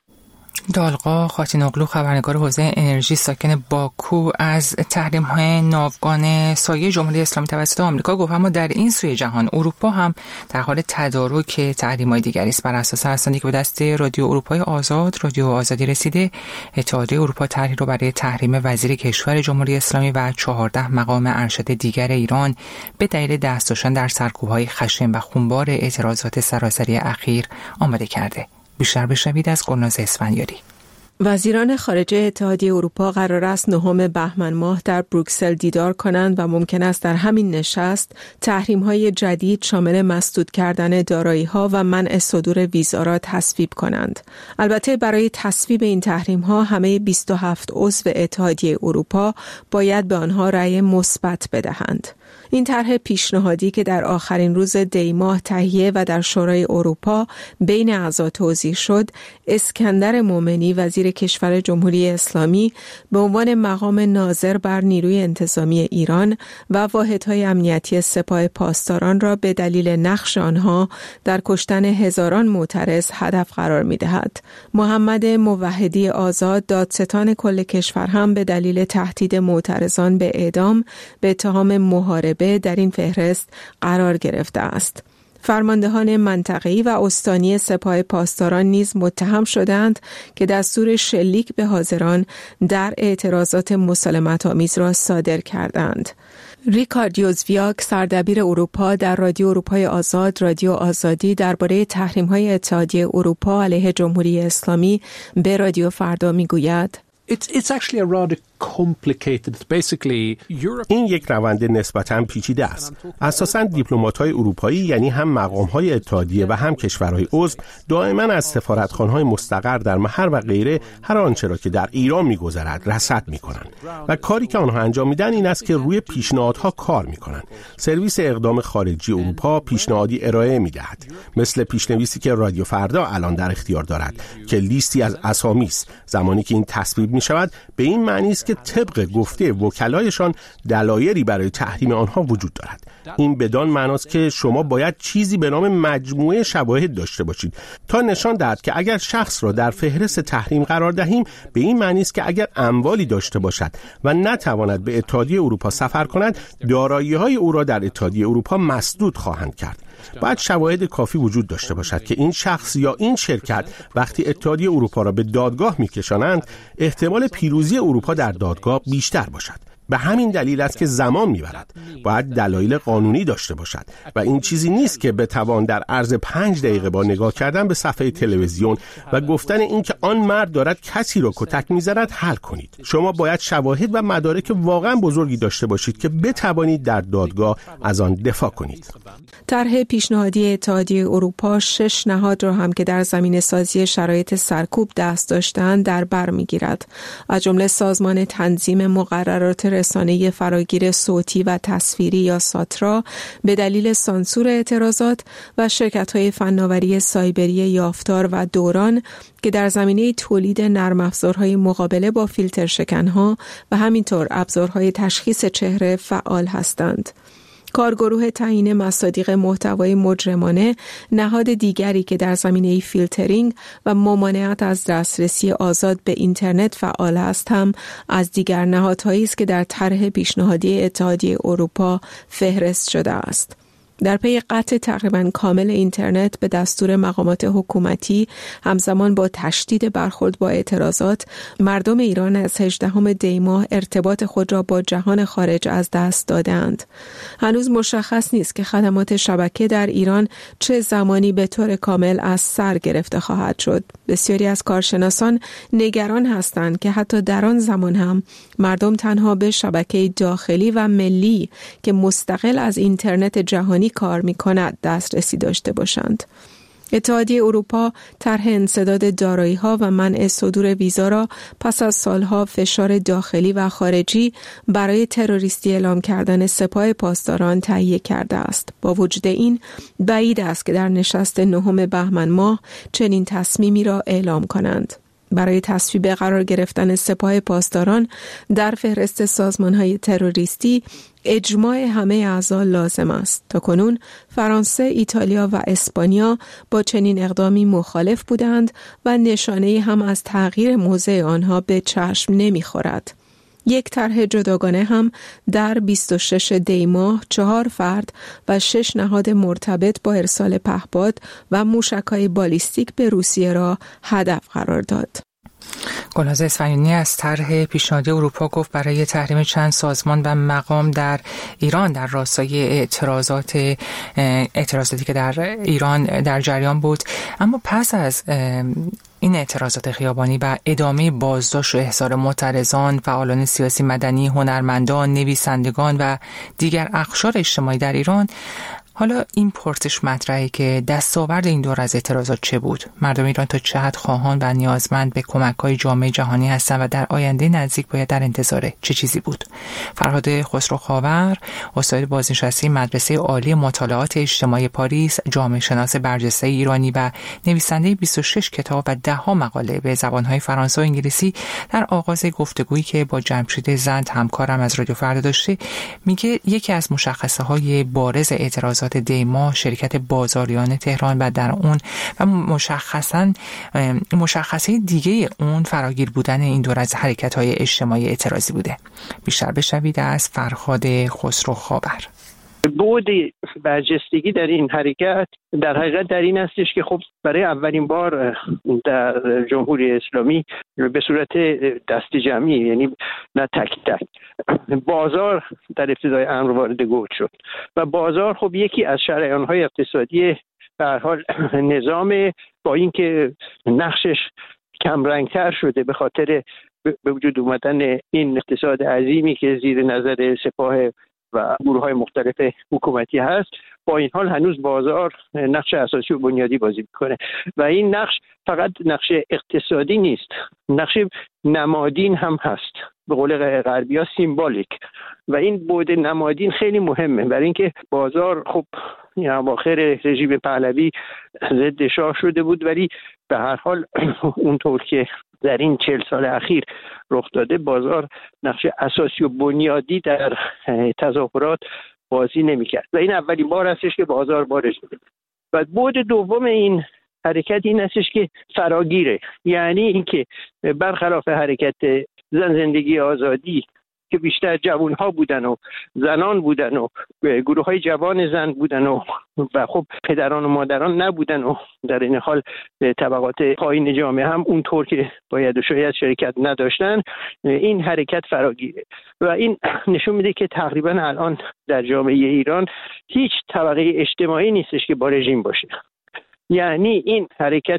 دالقا خاتینوغلو، خبرنگار حوزه انرژی ساکن باکو، از تحریم‌های ناوگان سایه جمهوری اسلامی توسط آمریکا گفت اما در این سوی جهان اروپا هم در حال تدارک تحریم‌های دیگری است. بر اساس رسانه‌ای که به دست رادیو اروپای آزاد، رادیو آزادی رسیده، اتحادیه اروپا طرحی رو برای تحریم وزیر کشور جمهوری اسلامی و 14 مقام ارشد دیگر ایران به دلیل دست داشتن در سرکوب‌های خشن و خونبار اعتراضات سراسری اخیر آماده کرده. بیشتر بشنوید از گلناز اسفندیاری. وزیران خارجه اتحادیه اروپا قرار است 9 بهمن ماه در بروکسل دیدار کنند و ممکن است در همین نشست تحریم‌های جدید شامل مسدود کردن دارایی‌ها و منع صدور ویزا را تصویب کنند. البته برای تصویب این تحریم‌ها همه 27 عضو اتحادیه اروپا باید به آنها رأی مثبت بدهند. این طرح پیشنهادی که در آخرین روز دی ماه تهیه و در شورای اروپا بین اعضا توضیح شد، اسکندر مومنی وزیر کشور جمهوری اسلامی به عنوان مقام ناظر بر نیروی انتظامی ایران و واحدهای امنیتی سپاه پاسداران را به دلیل نقش آنها در کشتن هزاران معترض هدف قرار می‌دهد. محمد موحدی آزاد، دادستان کل کشور، هم به دلیل تهدید معترضان به اعدام به اتهام محاربه در این فهرست قرار گرفته است. فرماندهان منطقه‌ای و استانی سپاه پاسداران نیز متهم شدند که دستور شلیک به حاضران در اعتراضات مسالمت‌آمیز را صادر کردند. ریکارد یوزویاک، سردبیر اروپا در رادیو اروپای آزاد، رادیو آزادی، درباره تحریم‌های اتحادیه اروپا علیه جمهوری اسلامی به رادیو فردا می‌گوید: It's actually a rather complicated. Basically, این یک روند نسبتاً پیچیده است. اساساً دیپلمات‌های اروپایی، یعنی هم مقام‌های اتحادیه و هم کشورهای عضو، دائما از سفارتخانه‌های مستقر در محل و غیره هر آنچه را که در ایران می‌گذرد رصد می‌کنند و کاری که آنها انجام میدن این است که روی پیشنهادها کار می‌کنند. سرویس اقدام خارجی اروپا پیشنهادی ارائه می‌دهد، مثل پیشنویسی که رادیو فردا الان در اختیار دارد که لیستی از اسامی است. زمانی که این تصویب می‌شود به این معنی است که طبق گفته وکلایشان دلایلی برای تحریم آنها وجود دارد. این بدان معناست که شما باید چیزی به نام مجموعه شواهد داشته باشید تا نشان دهد که اگر شخص را در فهرست تحریم قرار دهیم به این معنی است که اگر اموالی داشته باشد و نتواند به اتحادیه اروپا سفر کند، دارایی‌های او را در اتحادیه اروپا مسدود خواهند کرد. باید شواهد کافی وجود داشته باشد که این شخص یا این شرکت وقتی اتحادیه اروپا را به دادگاه می‌کشانند احتمال پیروزی اروپا در دادگاه بیشتر باشد. به همین دلیل است که زمان میبرد. باید دلایل قانونی داشته باشد و این چیزی نیست که بتوان در عرض 5 دقیقه با نگاه کردن به صفحه تلویزیون و گفتن این که آن مرد دارد کسی را کتک میزند حل کنید. شما باید شواهد و مدارک واقعا بزرگی داشته باشید که بتوانید در دادگاه از آن دفاع کنید. طرح پیشنهادی اتحادیه اروپا 6 نهاد را هم که در زمینه سازی شرایط سرکوب دست داشتند در بر میگیرد. از جمله سازمان تنظیم مقررات رسانه فراگیر صوتی و تصویری یا ساترا به دلیل سانسور اعتراضات و شرکت‌های فناوری سایبری یافتار و دوران که در زمینه تولید نرم افزارهای مقابله با فیلتر شکنها و همینطور ابزارهای تشخیص چهره فعال هستند. کارگروه تعیین مصادیق محتوای مجرمانه، نهاد دیگری که در زمینه فیلترینگ و ممانعت از دسترسی آزاد به اینترنت فعال است، هم از دیگر نهادهایی است که در طرح پیشنهادی اتحادیه اروپا فهرست شده است. در پی قطع تقریباً کامل اینترنت به دستور مقامات حکومتی همزمان با تشدید برخورد با اعتراضات، مردم ایران از 18 دی ماه ارتباط خود را با جهان خارج از دست دادند. هنوز مشخص نیست که خدمات شبکه در ایران چه زمانی به طور کامل از سر گرفته خواهد شد. بسیاری از کارشناسان نگران هستند که حتی در آن زمان هم مردم تنها به شبکه داخلی و ملی که مستقل از اینترنت جهانی کار می‌کند دسترسی داشته باشند. اتحادیه اروپا طرح انسداد دارایی‌ها و منع صدور ویزا را پس از سالها فشار داخلی و خارجی برای تروریستی اعلام کردن سپاه پاسداران تهیه کرده است. با وجود این بعید است که در نشست 9 بهمن ماه چنین تصمیمی را اعلام کنند. برای تصویب قرار گرفتن سپاه پاسداران در فهرست سازمان‌های تروریستی اجماع همه اعضا لازم است. تاکنون فرانسه، ایتالیا و اسپانیا با چنین اقدامی مخالف بودند و نشانه‌ای هم از تغییر موضع آنها به چشم نمی‌خورد. یک طرح جداگانه هم در 26 دی ماه 4 فرد و 6 نهاد مرتبط با ارسال پهپاد و موشک‌های بالیستیک به روسیه را هدف قرار داد. گلناز اصفهانی از طرح پیشنهادی اروپا گفت برای تحریم چند سازمان و مقام در ایران در راستای اعتراضاتی که در ایران در جریان بود، اما پس از این اعتراضات خیابانی و ادامه بازداشت و احضار معترضان، فعالان سیاسی مدنی، هنرمندان، نویسندگان و دیگر اقشار اجتماعی در ایران، حالا این پرسش مطرحه که دستاورد این دور از اعتراضات چه بود؟ مردم ایران تا چه حد خواهان و نیازمند به کمک‌های جامعه جهانی هستند و در آینده نزدیک باید در انتظار چه چیزی بود؟ فرهاد خسرو خاور، استاد بازنشسته مدرسه عالی مطالعات اجتماعی پاریس، جامعه شناس برجسته ایرانی و نویسنده 26 کتاب و 10 مقاله به زبان‌های فرانسه و انگلیسی، در آغاز گفتگویی که با جمشید زند همکارم از رادیو فردا داشته، میگه یکی از مشخصه‌های بارز اعتراضات دی ماه شرکت بازاریان تهران و در اون و مشخصه دیگه اون فراگیر بودن این دور از حرکت‌های اجتماعی اعتراضی بوده. بیشتر بشنوید از فرهاد خسرو خاور. بود برجستگی در این حرکت در حقیقت در این هستش که خب برای اولین بار در جمهوری اسلامی به صورت دست جمعی، یعنی نه تک تک، بازار در ابتدای امر وارد گود شد و بازار خب یکی از شریان‌های اقتصادی به هر حال نظام، با اینکه نقشش کم رنگتر شده به خاطر به وجود اومدن این اقتصاد عظیمی که زیر نظر سپاه و گروه‌های مختلف حکومتی هست، با این حال هنوز بازار نقش اساسی و بنیادی بازی میکنه و این نقش فقط نقش اقتصادی نیست، نقش نمادین هم هست، به قول غربی‌ها سیمبولیک، و این بعد نمادین خیلی مهمه برای اینکه بازار خب اواخر رژیم پهلوی ضد شاه شده بود، ولی به هر حال اونطور که در این 40 سال اخیر رخ داده، بازار نقش اساسی و بنیادی در تظاهرات بازی نمی‌کرد و این اولین بار هستش که بازار بارش شده. و بعد دوم این حرکت این هستش که فراگیره، یعنی اینکه برخلاف حرکت زن زندگی آزادی که بیشتر جوان‌ها بودن و زنان بودن و گروه‌های جوان زن بودن و خب پدران و مادران نبودن و در این حال طبقات پایین جامعه هم اونطور که باید و شاید شرکت نداشتن، این حرکت فراگیره و این نشون میده که تقریبا الان در جامعه ایران هیچ طبقه اجتماعی نیستش که با رژیم باشه. یعنی این حرکت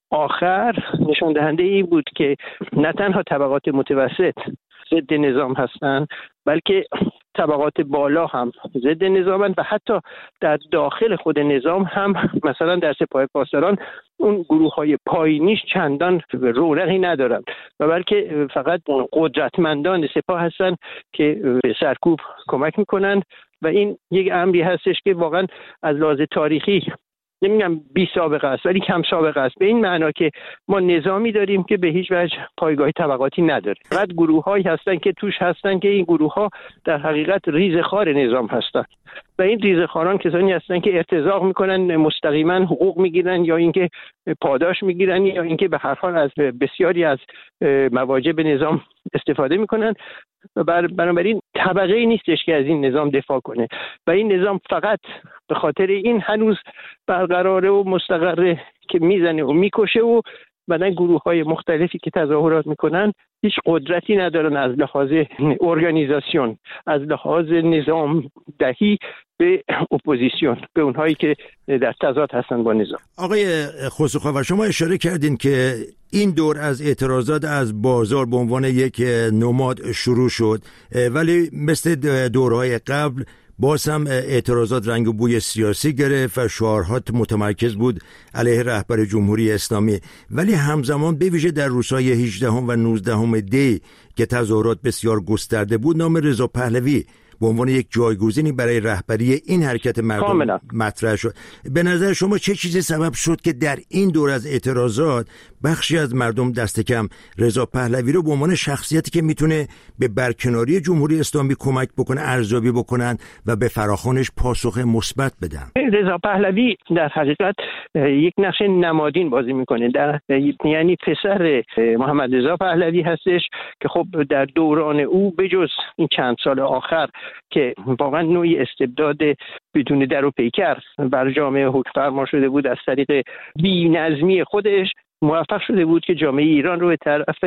آخر نشان دهنده این بود که نه تنها طبقات متوسط ضد نظام هستند، بلکه طبقات بالا هم ضد نظامن و حتی در داخل خود نظام هم مثلا در سپاه پاسداران اون گروه‌های پایینیش چندان رونقی ندارن و بلکه فقط قدرتمندان سپاه هستن که به سرکوب کمک میکنن و این یک امری هستش که واقعا از لحاظ تاریخی نمیگم بی سابقه است ولی کم سابقه است، به این معنا که ما نظامی داریم که به هیچ وجه پایگاه طبقاتی نداره. فقط گروه‌هایی هستن که توش هستن که این گروه‌ها در حقیقت ریزخوار نظام هستن و این ریزخواران کسانی هستن که ارتزاق میکنن، مستقیما حقوق میگیرن یا اینکه پاداش میگیرن یا اینکه به هر حال از بسیاری از مواجب نظام استفاده میکنن و بنابراین طبقه ای نیستش که از این نظام دفاع کنه و این نظام فقط به خاطر این هنوز برقراره و مستقره که میزنه و میکشه و بعدن گروه‌های مختلفی که تظاهرات میکنن هیچ قدرتی ندارن از لحاظ ارگانیزاسیون، از لحاظ نظام دهی به اپوزیسیون، به اونهایی که در تضاد هستن با نظام. آقای خسروخواه، شما اشاره کردین که این دور از اعتراضات از بازار به عنوان یک نماد شروع شد، ولی مثل دورهای قبل باز هم اعتراضات رنگ و بوی سیاسی گرفت و شعارها متمرکز بود علیه رهبر جمهوری اسلامی، ولی همزمان به ویژه در روزهای 18 و 19 دی که تظاهرات بسیار گسترده بود، نام رضا پهلوی به عنوان یک جایگزینی برای رهبری این حرکت مردم مطرح شد. به نظر شما چه چیزی سبب شد که در این دور از اعتراضات بخشی از مردم دست کم رضا پهلوی رو به عنوان شخصیتی که میتونه به برکناری جمهوری اسلامی کمک بکنه ارزیابی بکنن و به فراخوانش پاسخ مثبت بدن؟ رضا پهلوی در حقیقت یک نقش نمادین بازی میکنه، یعنی پسر محمد رضا پهلوی هستش که خب در دوران او بجز این چند سال آخر که واقعا نوعی استبداد بدون در و پیکر بر جامعه حکم فرما شده بود، از طریق بی‌نظمی خودش موفق شده بود که جامعه ایران رو به طرف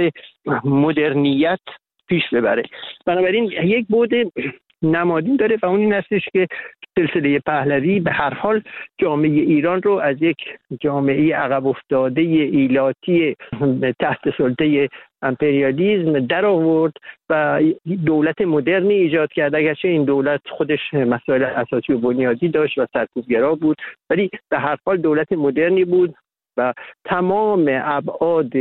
مدرنیت پیش ببره. بنابراین یک بعد نمادین داره و اون این هستش که سلسله پهلوی به هر حال جامعه ایران رو از یک جامعه عقب افتاده ایلاتی تحت سلطه امپریالیسم در آورد و دولت مدرنی ایجاد کرد. اگرچه این دولت خودش مسائل اساسی و بنیادی داشت و سرکوبگرا بود، ولی به هر حال دولت مدرنی بود و تمام ابعاد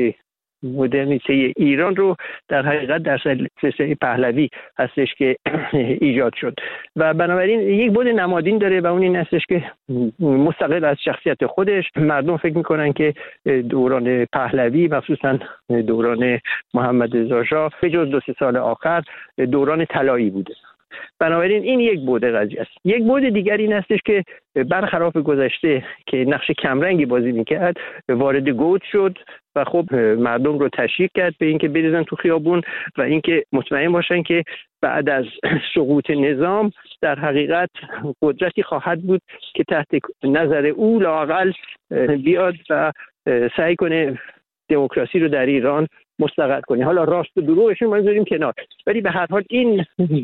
مدرنیته ایران رو در حقیقت در سلسله پهلوی هستش که ایجاد شد و بنابراین یک بعد نمادین داره و اون این هستش که مستقل از شخصیت خودش مردم فکر میکنن که دوران پهلوی مخصوصا دوران محمد رضا شاه به جز 2-3 سال آخر دوران طلایی بوده. بنابراین این یک بعد قضیه است. یک بعد دیگر این هستش که برخلاف گذشته که نقش کمرنگی بازی میکرد وارد گود شد و خب مردم رو تشویق کرد به اینکه بریزن تو خیابون و اینکه مطمئن باشن که بعد از سقوط نظام در حقیقت قدرتی خواهد بود که تحت نظر او لااقل بیاد و سعی کنه دموکراسی رو در ایران مستقر کنه. حالا راست و دروغش رو بذاریم کنار، ولی به هر حال این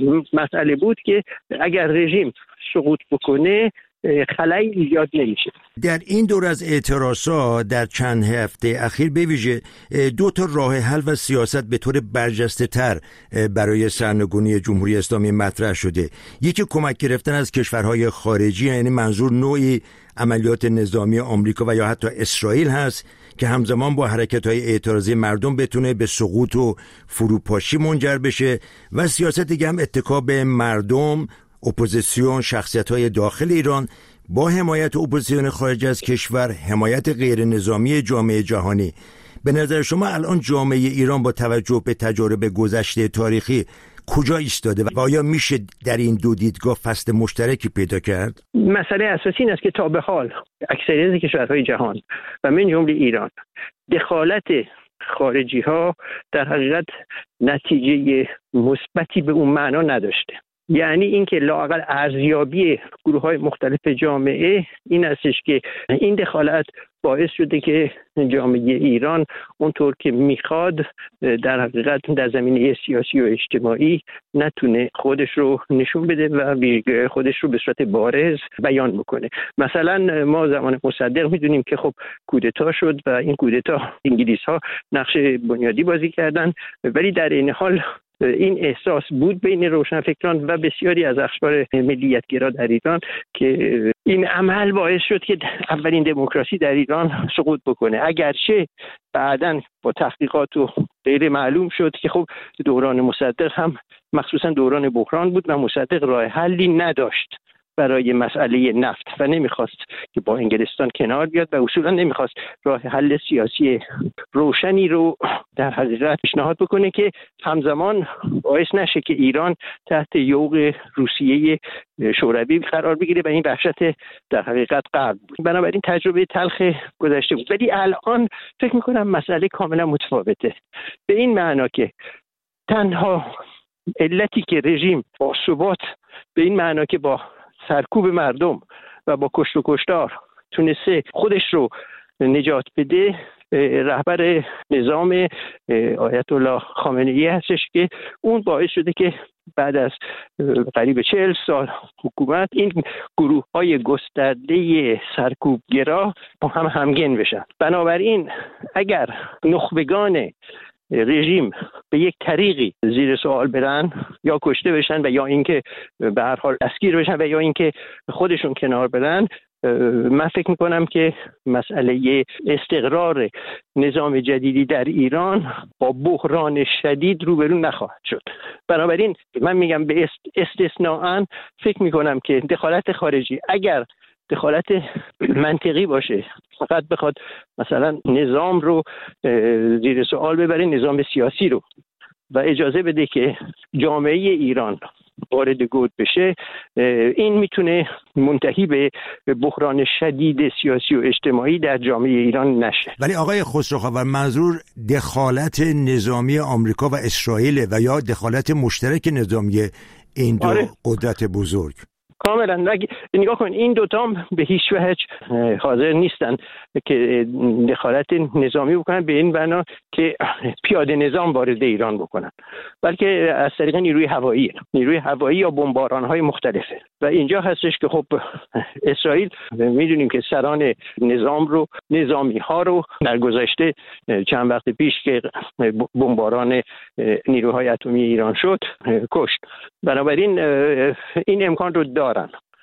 مسئله بود که اگر رژیم سقوط بکنه خلایی ایجاد نمیشه. در این دور از اعتراضات در چند هفته اخیر به ویژه 2 راه حل و سیاست به طور برجسته تر برای سرنگونی جمهوری اسلامی مطرح شده. یکی کمک گرفتن از کشورهای خارجی، یعنی منظور نوعی عملیات نظامی آمریکا و یا حتی اسرائیل هست که همزمان با حرکت‌های اعتراضی مردم بتونه به سقوط و فروپاشی منجر بشه، و سیاست دیگه هم اتکا به مردم، اپوزیسیون، شخصیت‌های داخل ایران با حمایت اپوزیسیون خارج از کشور، حمایت غیر نظامی جامعه جهانی. به نظر شما الان جامعه ایران با توجه به تجارب گذشته تاریخی کجا ایستاده و آیا میشه در این دو دیدگاه فصل مشترکی پیدا کرد؟ مسئله اساسی این است که تا به حال اکثریت کشورهای جهان و من جمله ایران دخالت خارجی ها در حقیقت نتیجه مثبتی به اون معنا نداشته. یعنی اینکه لااقل ارزیابی گروه‌های مختلف جامعه این استش که این دخالت باعث شده که جامعه ایران اونطور که میخواد در حقیقت در زمینه سیاسی و اجتماعی نتونه خودش رو نشون بده و خودش رو به صورت بارز بیان بکنه. مثلا ما زمان مصدق میدونیم که خب کودتا شد و این کودتا انگلیس‌ها نقش بنیادی بازی کردن، ولی در این حال این احساس بود بین روشنفکران و بسیاری از اخبار ملیت‌گرا در ایران که این عمل باعث شد که اولین دموکراسی در ایران سقوط بکنه، اگرچه بعداً با تحقیقات و غیر معلوم شد که خب دوران مصدق هم مخصوصا دوران بحران بود و مصدق راه حلی نداشت برای مسئله نفت و نمیخواست که با انگلستان کنار بیاد و اصولا نمیخواست راه حل سیاسی روشنی رو در حقیقت پیشنهاد بکنه که همزمان باعث نشه که ایران تحت یوغ روسیه شوروی قرار بگیره و این وحشت در حقیقت غرب بود. بنابراین تجربه تلخ گذشته بود، ولی الان فکر میکنم مسئله کاملا متفاوته، به این معنا که تنها علتی که رژیم با ثبات به این معنا که با سرکوب مردم و با کشت و کشتار تونسته خودش رو نجات بده رهبر نظام آیت الله خامنه ای هستش که اون باعث شده که بعد از قریب 40 سال حکومت این گروه های گسترده سرکوبگرا با هم همگن بشن. بنابراین اگر نخبگان رژیم به یک طریقی زیر سوال برن یا کشته بشن و یا اینکه به هر حال دستگیر بشن و یا اینکه خودشون کنار برن، من فکر میکنم که مسئله استقرار نظام جدیدی در ایران با بحران شدید روبرو نخواهد شد. بنابراین من میگم به استثناءً فکر میکنم که دخالت خارجی اگر دخالت منطقی باشه، فقط بخواد مثلا نظام رو زیر سوال ببره، نظام سیاسی رو، و اجازه بده که جامعه ایران وارد گود بشه، این میتونه منتهی به بحران شدید سیاسی و اجتماعی در جامعه ایران نشه. ولی آقای خسروخاور، منظور دخالت نظامی آمریکا و اسرائیل و یا دخالت مشترک نظامی این دو قدرت بزرگ؟ کاملا. نگاه کن، این دوتا به هیچ وجه حاضر نیستن که دخالت نظامی بکنن به این بنا که پیاده نظام وارد ایران بکنن، بلکه از طریق نیروی هوایی یا بمباران‌های مختلفه. و اینجا هستش که خب اسرائیل میدونیم که سران نظامی‌ها رو در گذشته چند وقت پیش که بمباران نیروهای اتمی ایران شد کشت. بنابراین این امکان رو دارن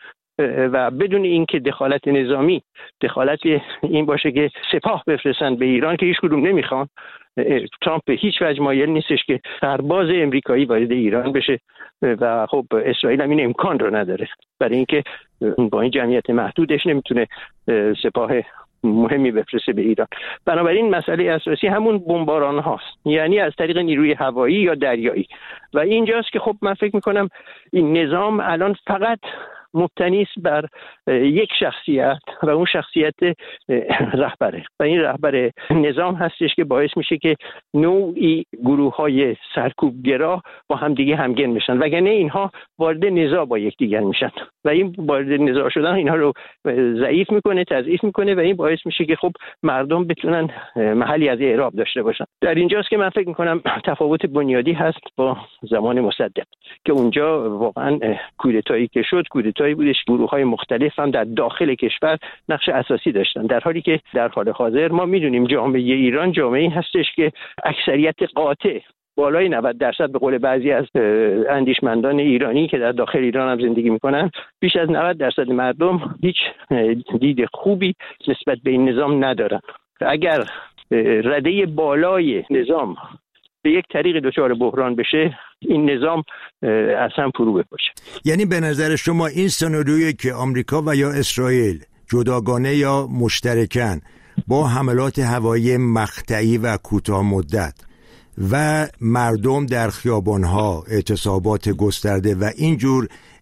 و بدون اینکه دخالت نظامی دخالت این باشه که سپاه بفرستن به ایران که هیچ کدوم نمیخوان، ترامپ به هیچ وجه مایل نیستش که سرباز امریکایی وارد ایران بشه و خب اسرائیل هم این امکان رو نداره، برای اینکه با این جمعیت محدودش نمیتونه سپاه مهمی بفرسته به ایران. بنابراین مسئله اساسی همون بمباران هاست، یعنی از طریق نیروی هوایی یا دریایی. و اینجاست که خب من فکر میکنم این نظام الان فقط مبتنی است بر یک شخصیت و اون شخصیت رهبره و این رهبر نظام هستش که باعث میشه که نوعی گروه‌های سرکوبگرا با هم دیگه همگن میشن، وگرنه اینها وارد نزاع با یکدیگر میشن و این وارد نزاع شدن اینها رو ضعیف میکنه، تضعیف میکنه و این باعث میشه که خب مردم بتونن محلی از اعراب داشته باشن. در اینجاست که من فکر میکنم تفاوت بنیادی هست با زمان مصدق که اونجا واقعا کودتایی که شد کودتایی بودش، گروه‌های مختلف هم در داخل کشور نقش اساسی داشتن، در حالی که در حال حاضر ما میدونیم جامعه ایران جامعه‌ای هستش که اکثریت قاطع بالای 90% به قول بعضی از اندیشمندان ایرانی که در داخل ایران هم زندگی میکنن، بیش از 90% مردم هیچ دید خوبی نسبت به این نظام ندارن. اگر رده بالای نظام به یک طریق دچار بحران بشه، این نظام اصلا فرو بپاشه. یعنی به نظر شما این سناریویی که آمریکا و یا اسرائیل جداگانه یا مشترکاً با حملات هوایی مقطعی و کوتاه مدت و مردم در خیابان‌ها اعتصابات گسترده و اینجور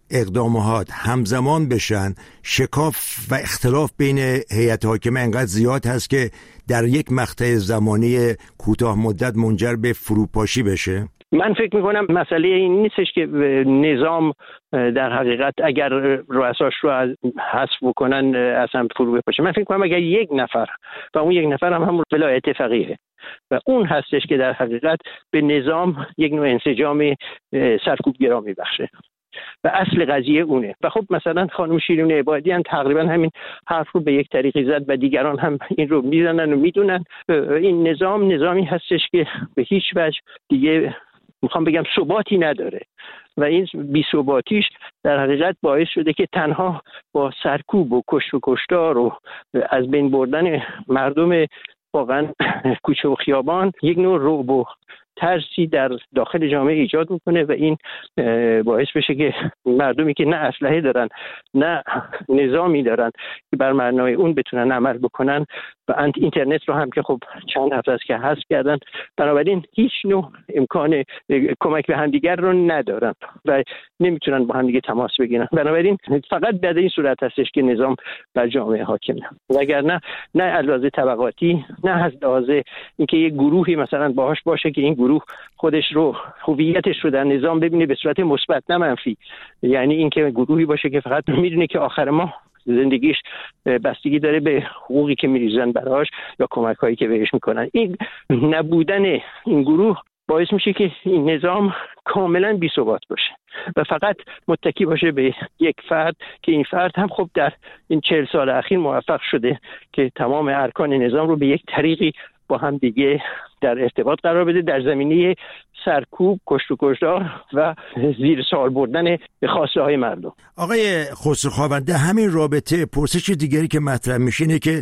اقدامات همزمان بشن، شکاف و اختلاف بین هیئت حاکمه انقدر زیاد هست که در یک مقطع زمانی کوتاه مدت منجر به فروپاشی بشه؟ من فکر میکنم مسئله این نیستش که نظام در حقیقت اگر رؤساش رو حذف بکنن اصلا فرو بپاشه. من فکر میکنم اگر یک نفر و اون یک نفر هم همون ولایت فقیه و اون هستش که در حقیقت به نظام یک نوع انسجام سرکوبگرا میبخشه و اصل قضیه اونه. و خب مثلا خانم شیرین عبادی هم تقریبا همین حرف رو به یک طریقی زد و دیگران هم این رو میزنن و میدونن. این نظامی هستش که به هیچ وجه دیگه میخوام بگم ثباتی نداره و این بی‌ثباتیش در حقیقت باعث شده که تنها با سرکوب و کشت و کشتار و از بین بردن مردم واقعا کوچه و خیابان یک نوع رعب و ترسی در داخل جامعه ایجاد میکنه و این باعث بشه که مردمی که نه اسلحه دارن نه نظامی دارن که بر مبنای اون بتونن عمل بکنن و اینترنت رو هم که خب چند هفته است که حذف کردن، بنابراین هیچ نوع امکان کمک به همدیگر رو ندارن و نمیتونن با همدیگه تماس بگیرن. بنابراین فقط در این صورت هستش که نظام بر جامعه حاکمه، وگرنه نه از لحاظ طبقاتی نه از لحاظ اینکه یک گروهی مثلا باهاش باشه که این گروه خودش رو هویتش رو در نظام ببینه به صورت مثبت نه منفی، یعنی اینکه گروهی باشه که فقط میدونه که آخر ماه زندگیش بستگی داره به حقوقی که میریزن براش یا کمک‌هایی که بهش میکنن. این نبودن این گروه باعث میشه که این نظام کاملا بی‌ثبات باشه و فقط متکی باشه به یک فرد که این فرد هم خب در این 40 سال اخیر موفق شده که تمام ارکان نظام رو به یک طریقی با هم دیگه در ارتباط قرار بده در زمینه سرکوب، کشت و کشتار و زیر سوال بردن خواسته های مردم. آقای خسروخوانده، همین رابطه پرسش دیگری که مطرح میشه اینه که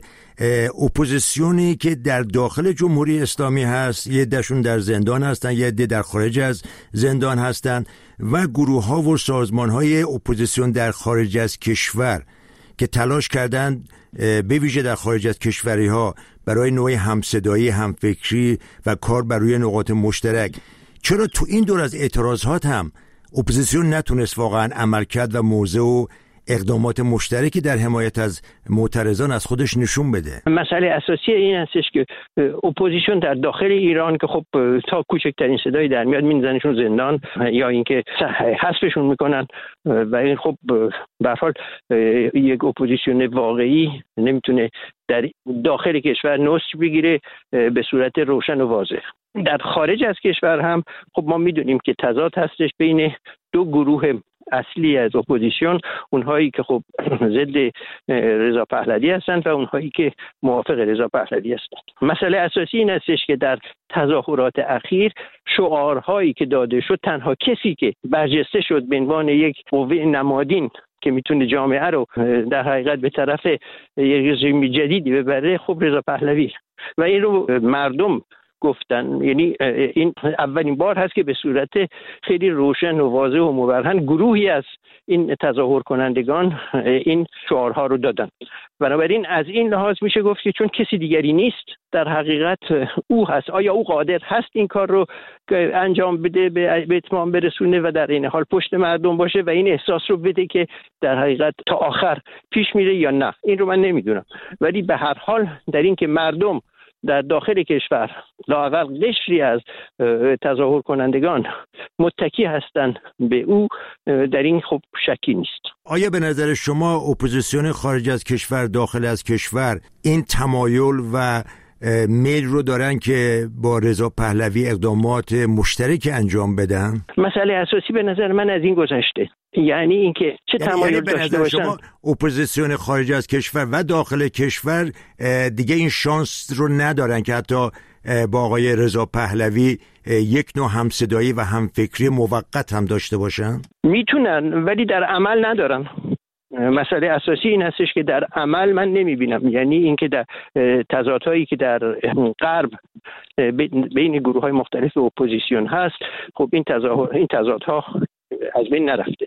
اپوزیسیونی که در داخل جمهوری اسلامی هست، یه عده‌شون در زندان هستن، یه عده در خارج از زندان هستن و گروه ها و سازمان های اپوزیسیون در خارج از کشور که تلاش کردن به ویژه در خارج از کشوری ها برای نوع همصدایی، همفکری و کار بر روی نقاط مشترک. چرا تو این دور از اعتراضات هم اپوزیسیون نتونست واقعا عمل کرد و موضع و اقدامات مشترکی در حمایت از معترضان از خودش نشون بده؟ مسئله اساسی این هستش که اپوزیسیون در داخل ایران که خب تا کوچکترین صدایی در میاد می‌زنشون زندان یا اینکه حذفشون میکنن و این خب به هر حال یک اپوزیسیون واقعی نمیتونه در داخل کشور نسج بگیره به صورت روشن و واضح. در خارج از کشور هم خب ما میدونیم که تضاد هستش بین دو گروه اصلی از اپوزیسیون، اونهایی که خب ضد رضا پهلوی هستند و اونهایی که موافق رضا پهلوی هستند. مسئله اساسی این هستش که در تظاهرات اخیر شعارهایی که داده شد، تنها کسی که برجسته شد به عنوان یک قوه نمادین که میتونه جامعه رو در حقیقت به طرف یک رژیم جدیدی ببره، خب رضا پهلوی و این رو مردم گفتن. یعنی این اولین بار هست که به صورت خیلی روشن و واضح و مبرهن گروهی از این تظاهر کنندگان این شعارها رو دادن. بنابراین از این لحاظ میشه گفت که چون کسی دیگری نیست در حقیقت او هست، آیا او قادر هست این کار رو انجام بده، به اتمام برسونه و در این حال پشت مردم باشه و این احساس رو بده که در حقیقت تا آخر پیش میره یا نه، این رو من نمیدونم. ولی به هر حال در این که مردم در داخل کشور لااقل قشری از تظاهر کنندگان متکی هستند به او، در این خب شکی نیست. آیا به نظر شما اپوزیسیون خارج از کشور داخل از کشور این تمایل و میل رو دارن که با رضا پهلوی اقدامات مشترک انجام بدن؟ مسئله اساسی به نظر من از این گذشته، یعنی اینکه چه تمایل داشته باشن. شما اپوزیسیون خارج از کشور و داخل کشور دیگه این شانس رو ندارن که حتی با آقای رضا پهلوی یک نوع همصدایی و همفکری موقت هم داشته باشن؟ میتونن ولی در عمل ندارن. مسئله اساسی این هستش که در عمل من نمیبینم، یعنی اینکه در تضادهایی که در غرب بین گروه‌های مختلف اپوزیسیون هست، خب این تضادها از بین نرفته.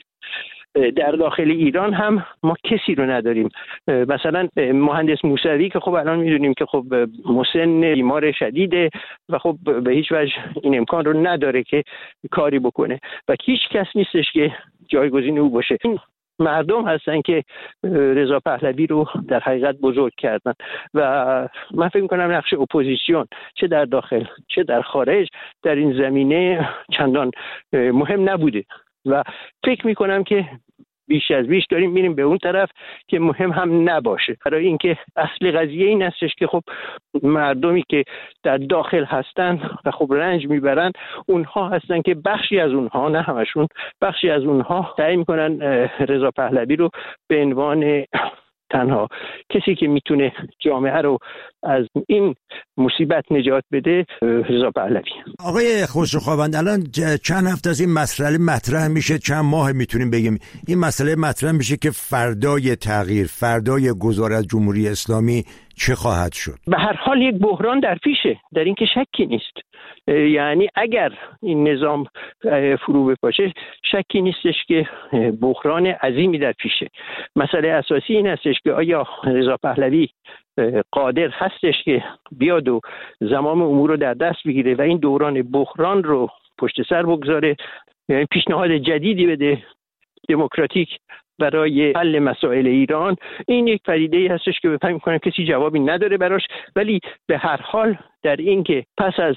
در داخل ایران هم ما کسی رو نداریم. مثلا مهندس موسوی که خب الان میدونیم که خب مسن، بیمار شدیده و خب به هیچ وجه این امکان رو نداره که کاری بکنه و هیچ کس نیستش که جایگزین او باشه. این مردم هستن که رضا پهلوی رو در حقیقت بزرگ کردن و من فکر می‌کنم نقش اپوزیسیون چه در داخل چه در خارج در این زمینه چندان مهم نبوده و فکر می‌کنم که بیش از بیش داریم میریم به اون طرف که مهم هم نباشه، برای اینکه اصل قضیه این هستش که خب مردمی که در داخل هستن و خب رنج میبرن اونها هستن که بخشی از اونها، نه همشون، بخشی از اونها سعی میکنن رضا پهلوی رو به عنوان تنها کسی که میتونه جامعه رو از این مصیبت نجات بده رضا پهلوی. آقای خسروخواوند، الان چند هفته از این مسئله مطرح میشه، چند ماه میتونیم بگیم این مسئله مطرح میشه که فردای تغییر، فردای گذار از جمهوری اسلامی چه خواهد شد؟ به هر حال یک بحران در پیشه، در این که شکی نیست. یعنی اگر این نظام فرو بپاشه شکی نیستش که بحران عظیمی در پیشه. مسئله اساسی این هستش که آیا رضا پهلوی قادر هستش که بیاد و زمام امور رو در دست بگیره و این دوران بحران رو پشت سر بگذاره، یعنی پیشنهاد جدیدی بده دموکراتیک برای حل مسائل ایران. این یک پدیده‌ای هستش که فکر می‌کنم کسی جوابی نداره براش، ولی به هر حال در این که پس از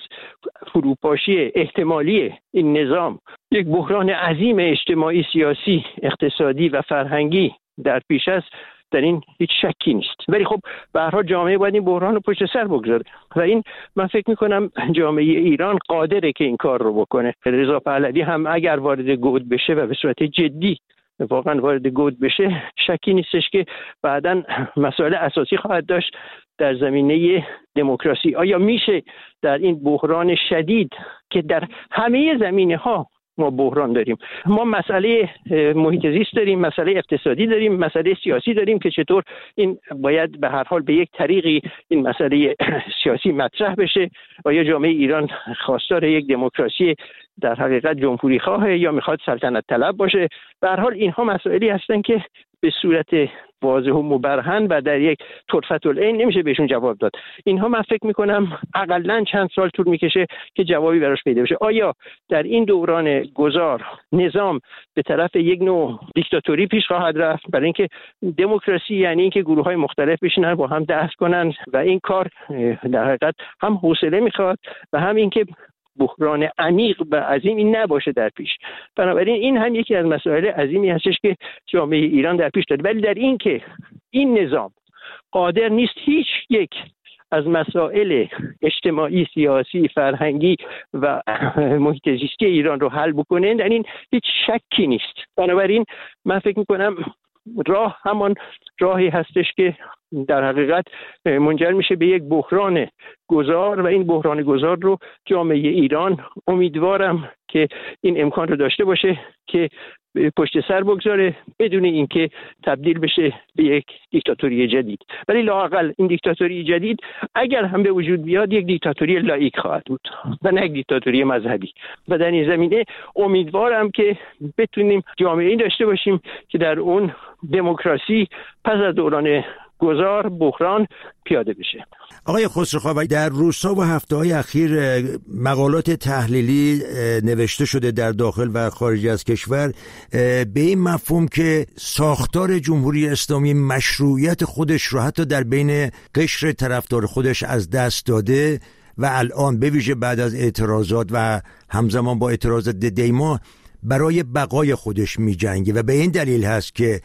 فروپاشی احتمالی این نظام یک بحران عظیم اجتماعی، سیاسی، اقتصادی و فرهنگی در پیش است، در این هیچ شکی نیست. ولی خب به هر حال جامعه باید این بحران رو پشت سر بگذاره و این من فکر می‌کنم جامعه ایران قادره که این کار رو بکنه. رضا پهلوی هم اگر وارد گود بشه و به صورت جدی واقعا وارد گود بشه، شکی نیستش که بعداً مسائل اساسی خواهد داشت در زمینه دموکراسی. آیا میشه در این بحران شدید که در همه زمینه‌ها ما بحران داریم، ما مسئله محیط زیست داریم، مسئله اقتصادی داریم، مسئله سیاسی داریم که چطور این باید به هر حال به یک طریقی این مسئله سیاسی مطرح بشه. آیا جامعه ایران خواستار یک دموکراسی در حقیقت جمهوری خواه یا میخواد سلطنت طلب باشه؟ به هر حال اینها مسائلی هستن که به صورت واضح و مبرهن و در یک طرفة العین نمیشه بهشون جواب داد. اینها من فکر میکنم حداقل چند سال طول میکشه که جوابی براش پیدا بشه. آیا در این دوران گذار نظام به طرف یک نوع دیکتاتوری پیش خواهد رفت؟ برای اینکه دموکراسی یعنی اینکه گروه‌های مختلف بشینن با هم بحث کنن و این کار در حقیقت هم حوصله میخواد و هم اینکه بحران عمیق و عظیمی نباشه در پیش. بنابراین این هم یکی از مسائل عظیمی هستش که جامعه ایران در پیش داره. ولی در این که این نظام قادر نیست هیچ یک از مسائل اجتماعی، سیاسی، فرهنگی و محیط زیستی ایران رو حل بکنه، در این هیچ شکی نیست. بنابراین من فکر می‌کنم راه همان راهی هستش که در حقیقت منجر میشه به یک بحران گذار و این بحران گذار رو جامعه ایران امیدوارم که این امکان رو داشته باشه که پشت سر بگذاره بدون اینکه تبدیل بشه به یک دیکتاتوری جدید. ولی لااقل این دیکتاتوری جدید اگر هم به وجود بیاد یک دیکتاتوری لاییک خواهد بود و نه یک دیکتاتوری مذهبی. و در این زمینه امیدوارم که بتونیم جامعه‌ای داشته باشیم که در اون دموکراسی پس از دوران گذار بحران پیاده بشه. آقای خسروخواوند، در روزها و هفته‌های اخیر مقالات تحلیلی نوشته شده در داخل و خارج از کشور به این مفهوم که ساختار جمهوری اسلامی مشروعیت خودش رو حتی در بین قشر طرفدار خودش از دست داده و الان به ویژه بعد از اعتراضات و همزمان با اعتراضات دیما برای بقای خودش می جنگه و به این دلیل هست که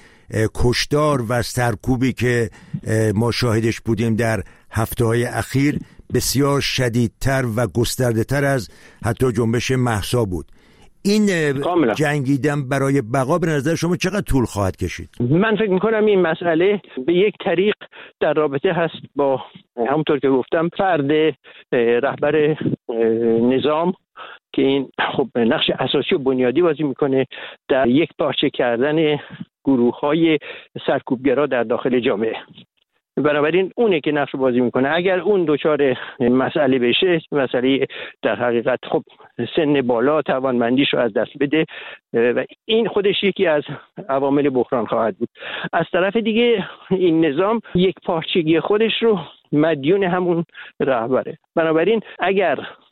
کشتار و سرکوبی که ما شاهدش بودیم در هفته‌های اخیر بسیار شدیدتر و گسترده‌تر از حتی جنبش مهسا بود. این جنگیدن برای بقا به نظر شما چقدر طول خواهد کشید؟ من فکر میکنم این مسئله به یک طریق در رابطه هست با همونطور که گفتم فرد رهبر نظام که این خب نقش اساسی و بنیادی بازی میکنه در یک پارچه کردن گروه‌های سرکوبگرا در داخل جامعه. بنابراین اونه که نقش بازی میکنه. اگر اون دچار مسئله بشه، مسئله در حقیقت خب سن بالا، توانمندیش رو از دست بده و این خودش یکی از عوامل بحران خواهد بود. از طرف دیگه این نظام یک پارچگی خودش رو مدیون همون رهبره. بنابراین اگر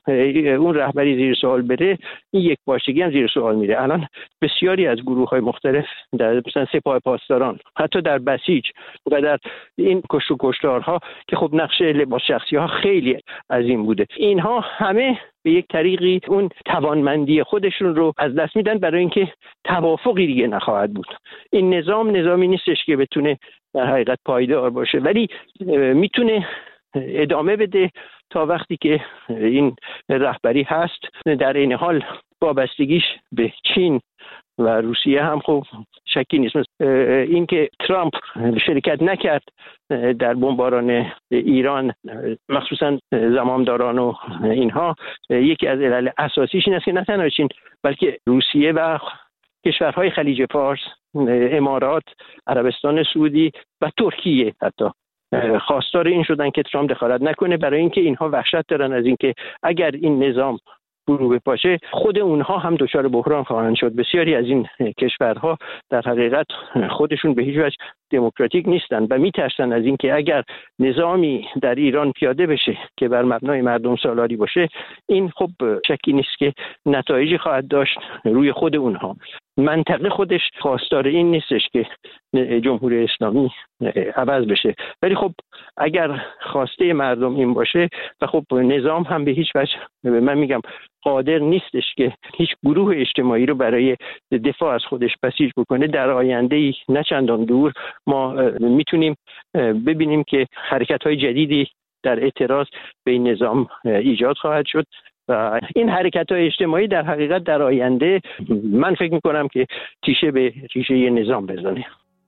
اون رهبری زیر سوال بره، این یک پارچگی هم زیر سوال میره. الان بسیاری از گروه‌های مختلف در مثلا سپاه پاسداران، حتی در بسیج و در این کشت و کشتارها که خب نقش لباس شخصی‌ها خیلی عظیم بوده، اینها همه به یک طریقی اون توانمندی خودشون رو از دست میدن برای اینکه توافقی دیگه نخواهد بود. این نظامی نیستش که بتونه در حقیقت پایدار باشه، ولی میتونه ادامه بده تا وقتی که این رهبری هست. در این حال وابستگیش به چین و روسیه هم خب شکی نیست. این که ترامپ شرکت نکرد در بمباران ایران، مخصوصا زمامداران و اینها، یکی از علل اساسیش این است که نه تنها چین بلکه روسیه و کشورهای خلیج فارس، امارات، عربستان سعودی و ترکیه حتی خواستار این شدن که ترامپ دخالت نکنه، برای اینکه اینها وحشت دارن از اینکه اگر این نظام فرو بپاشه خود اونها هم دچار بحران خواهند شد. بسیاری از این کشورها در حقیقت خودشون به هیچ وجه دموکراتیک نیستن و میترسن از اینکه اگر نظامی در ایران پیاده بشه که بر مبنای مردم سالاری باشه، این خب شکی نیست که نتایجی خواهد داشت روی خود اونها. منطقه خودش خواستار این نیستش که جمهوری اسلامی عوض بشه، ولی خب اگر خواسته مردم این باشه و خب نظام هم به هیچ وجه، من میگم، قادر نیستش که هیچ گروه اجتماعی رو برای دفاع از خودش بسیج بکنه، در آینده نه چندان دور ما میتونیم ببینیم که حرکت‌های جدیدی در اعتراض به این نظام ایجاد خواهد شد و این حرکت‌های اجتماعی در حقیقت در آینده من فکر می‌کنم که تیشه به ریشه نظام بزنه.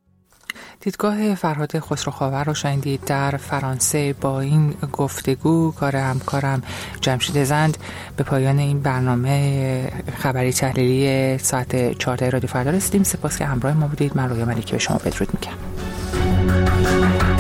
دیدگاه فرهاد خسروخاور رو شنیدید در فرانسه. با این گفتگو کار همکارم جمشید زند به پایان این برنامه خبری تحلیلی ساعت 14 رادیو فردا رسیدیم. سپاس که همراه ما بودید. من رویا ملکی به شما بدرود میگم.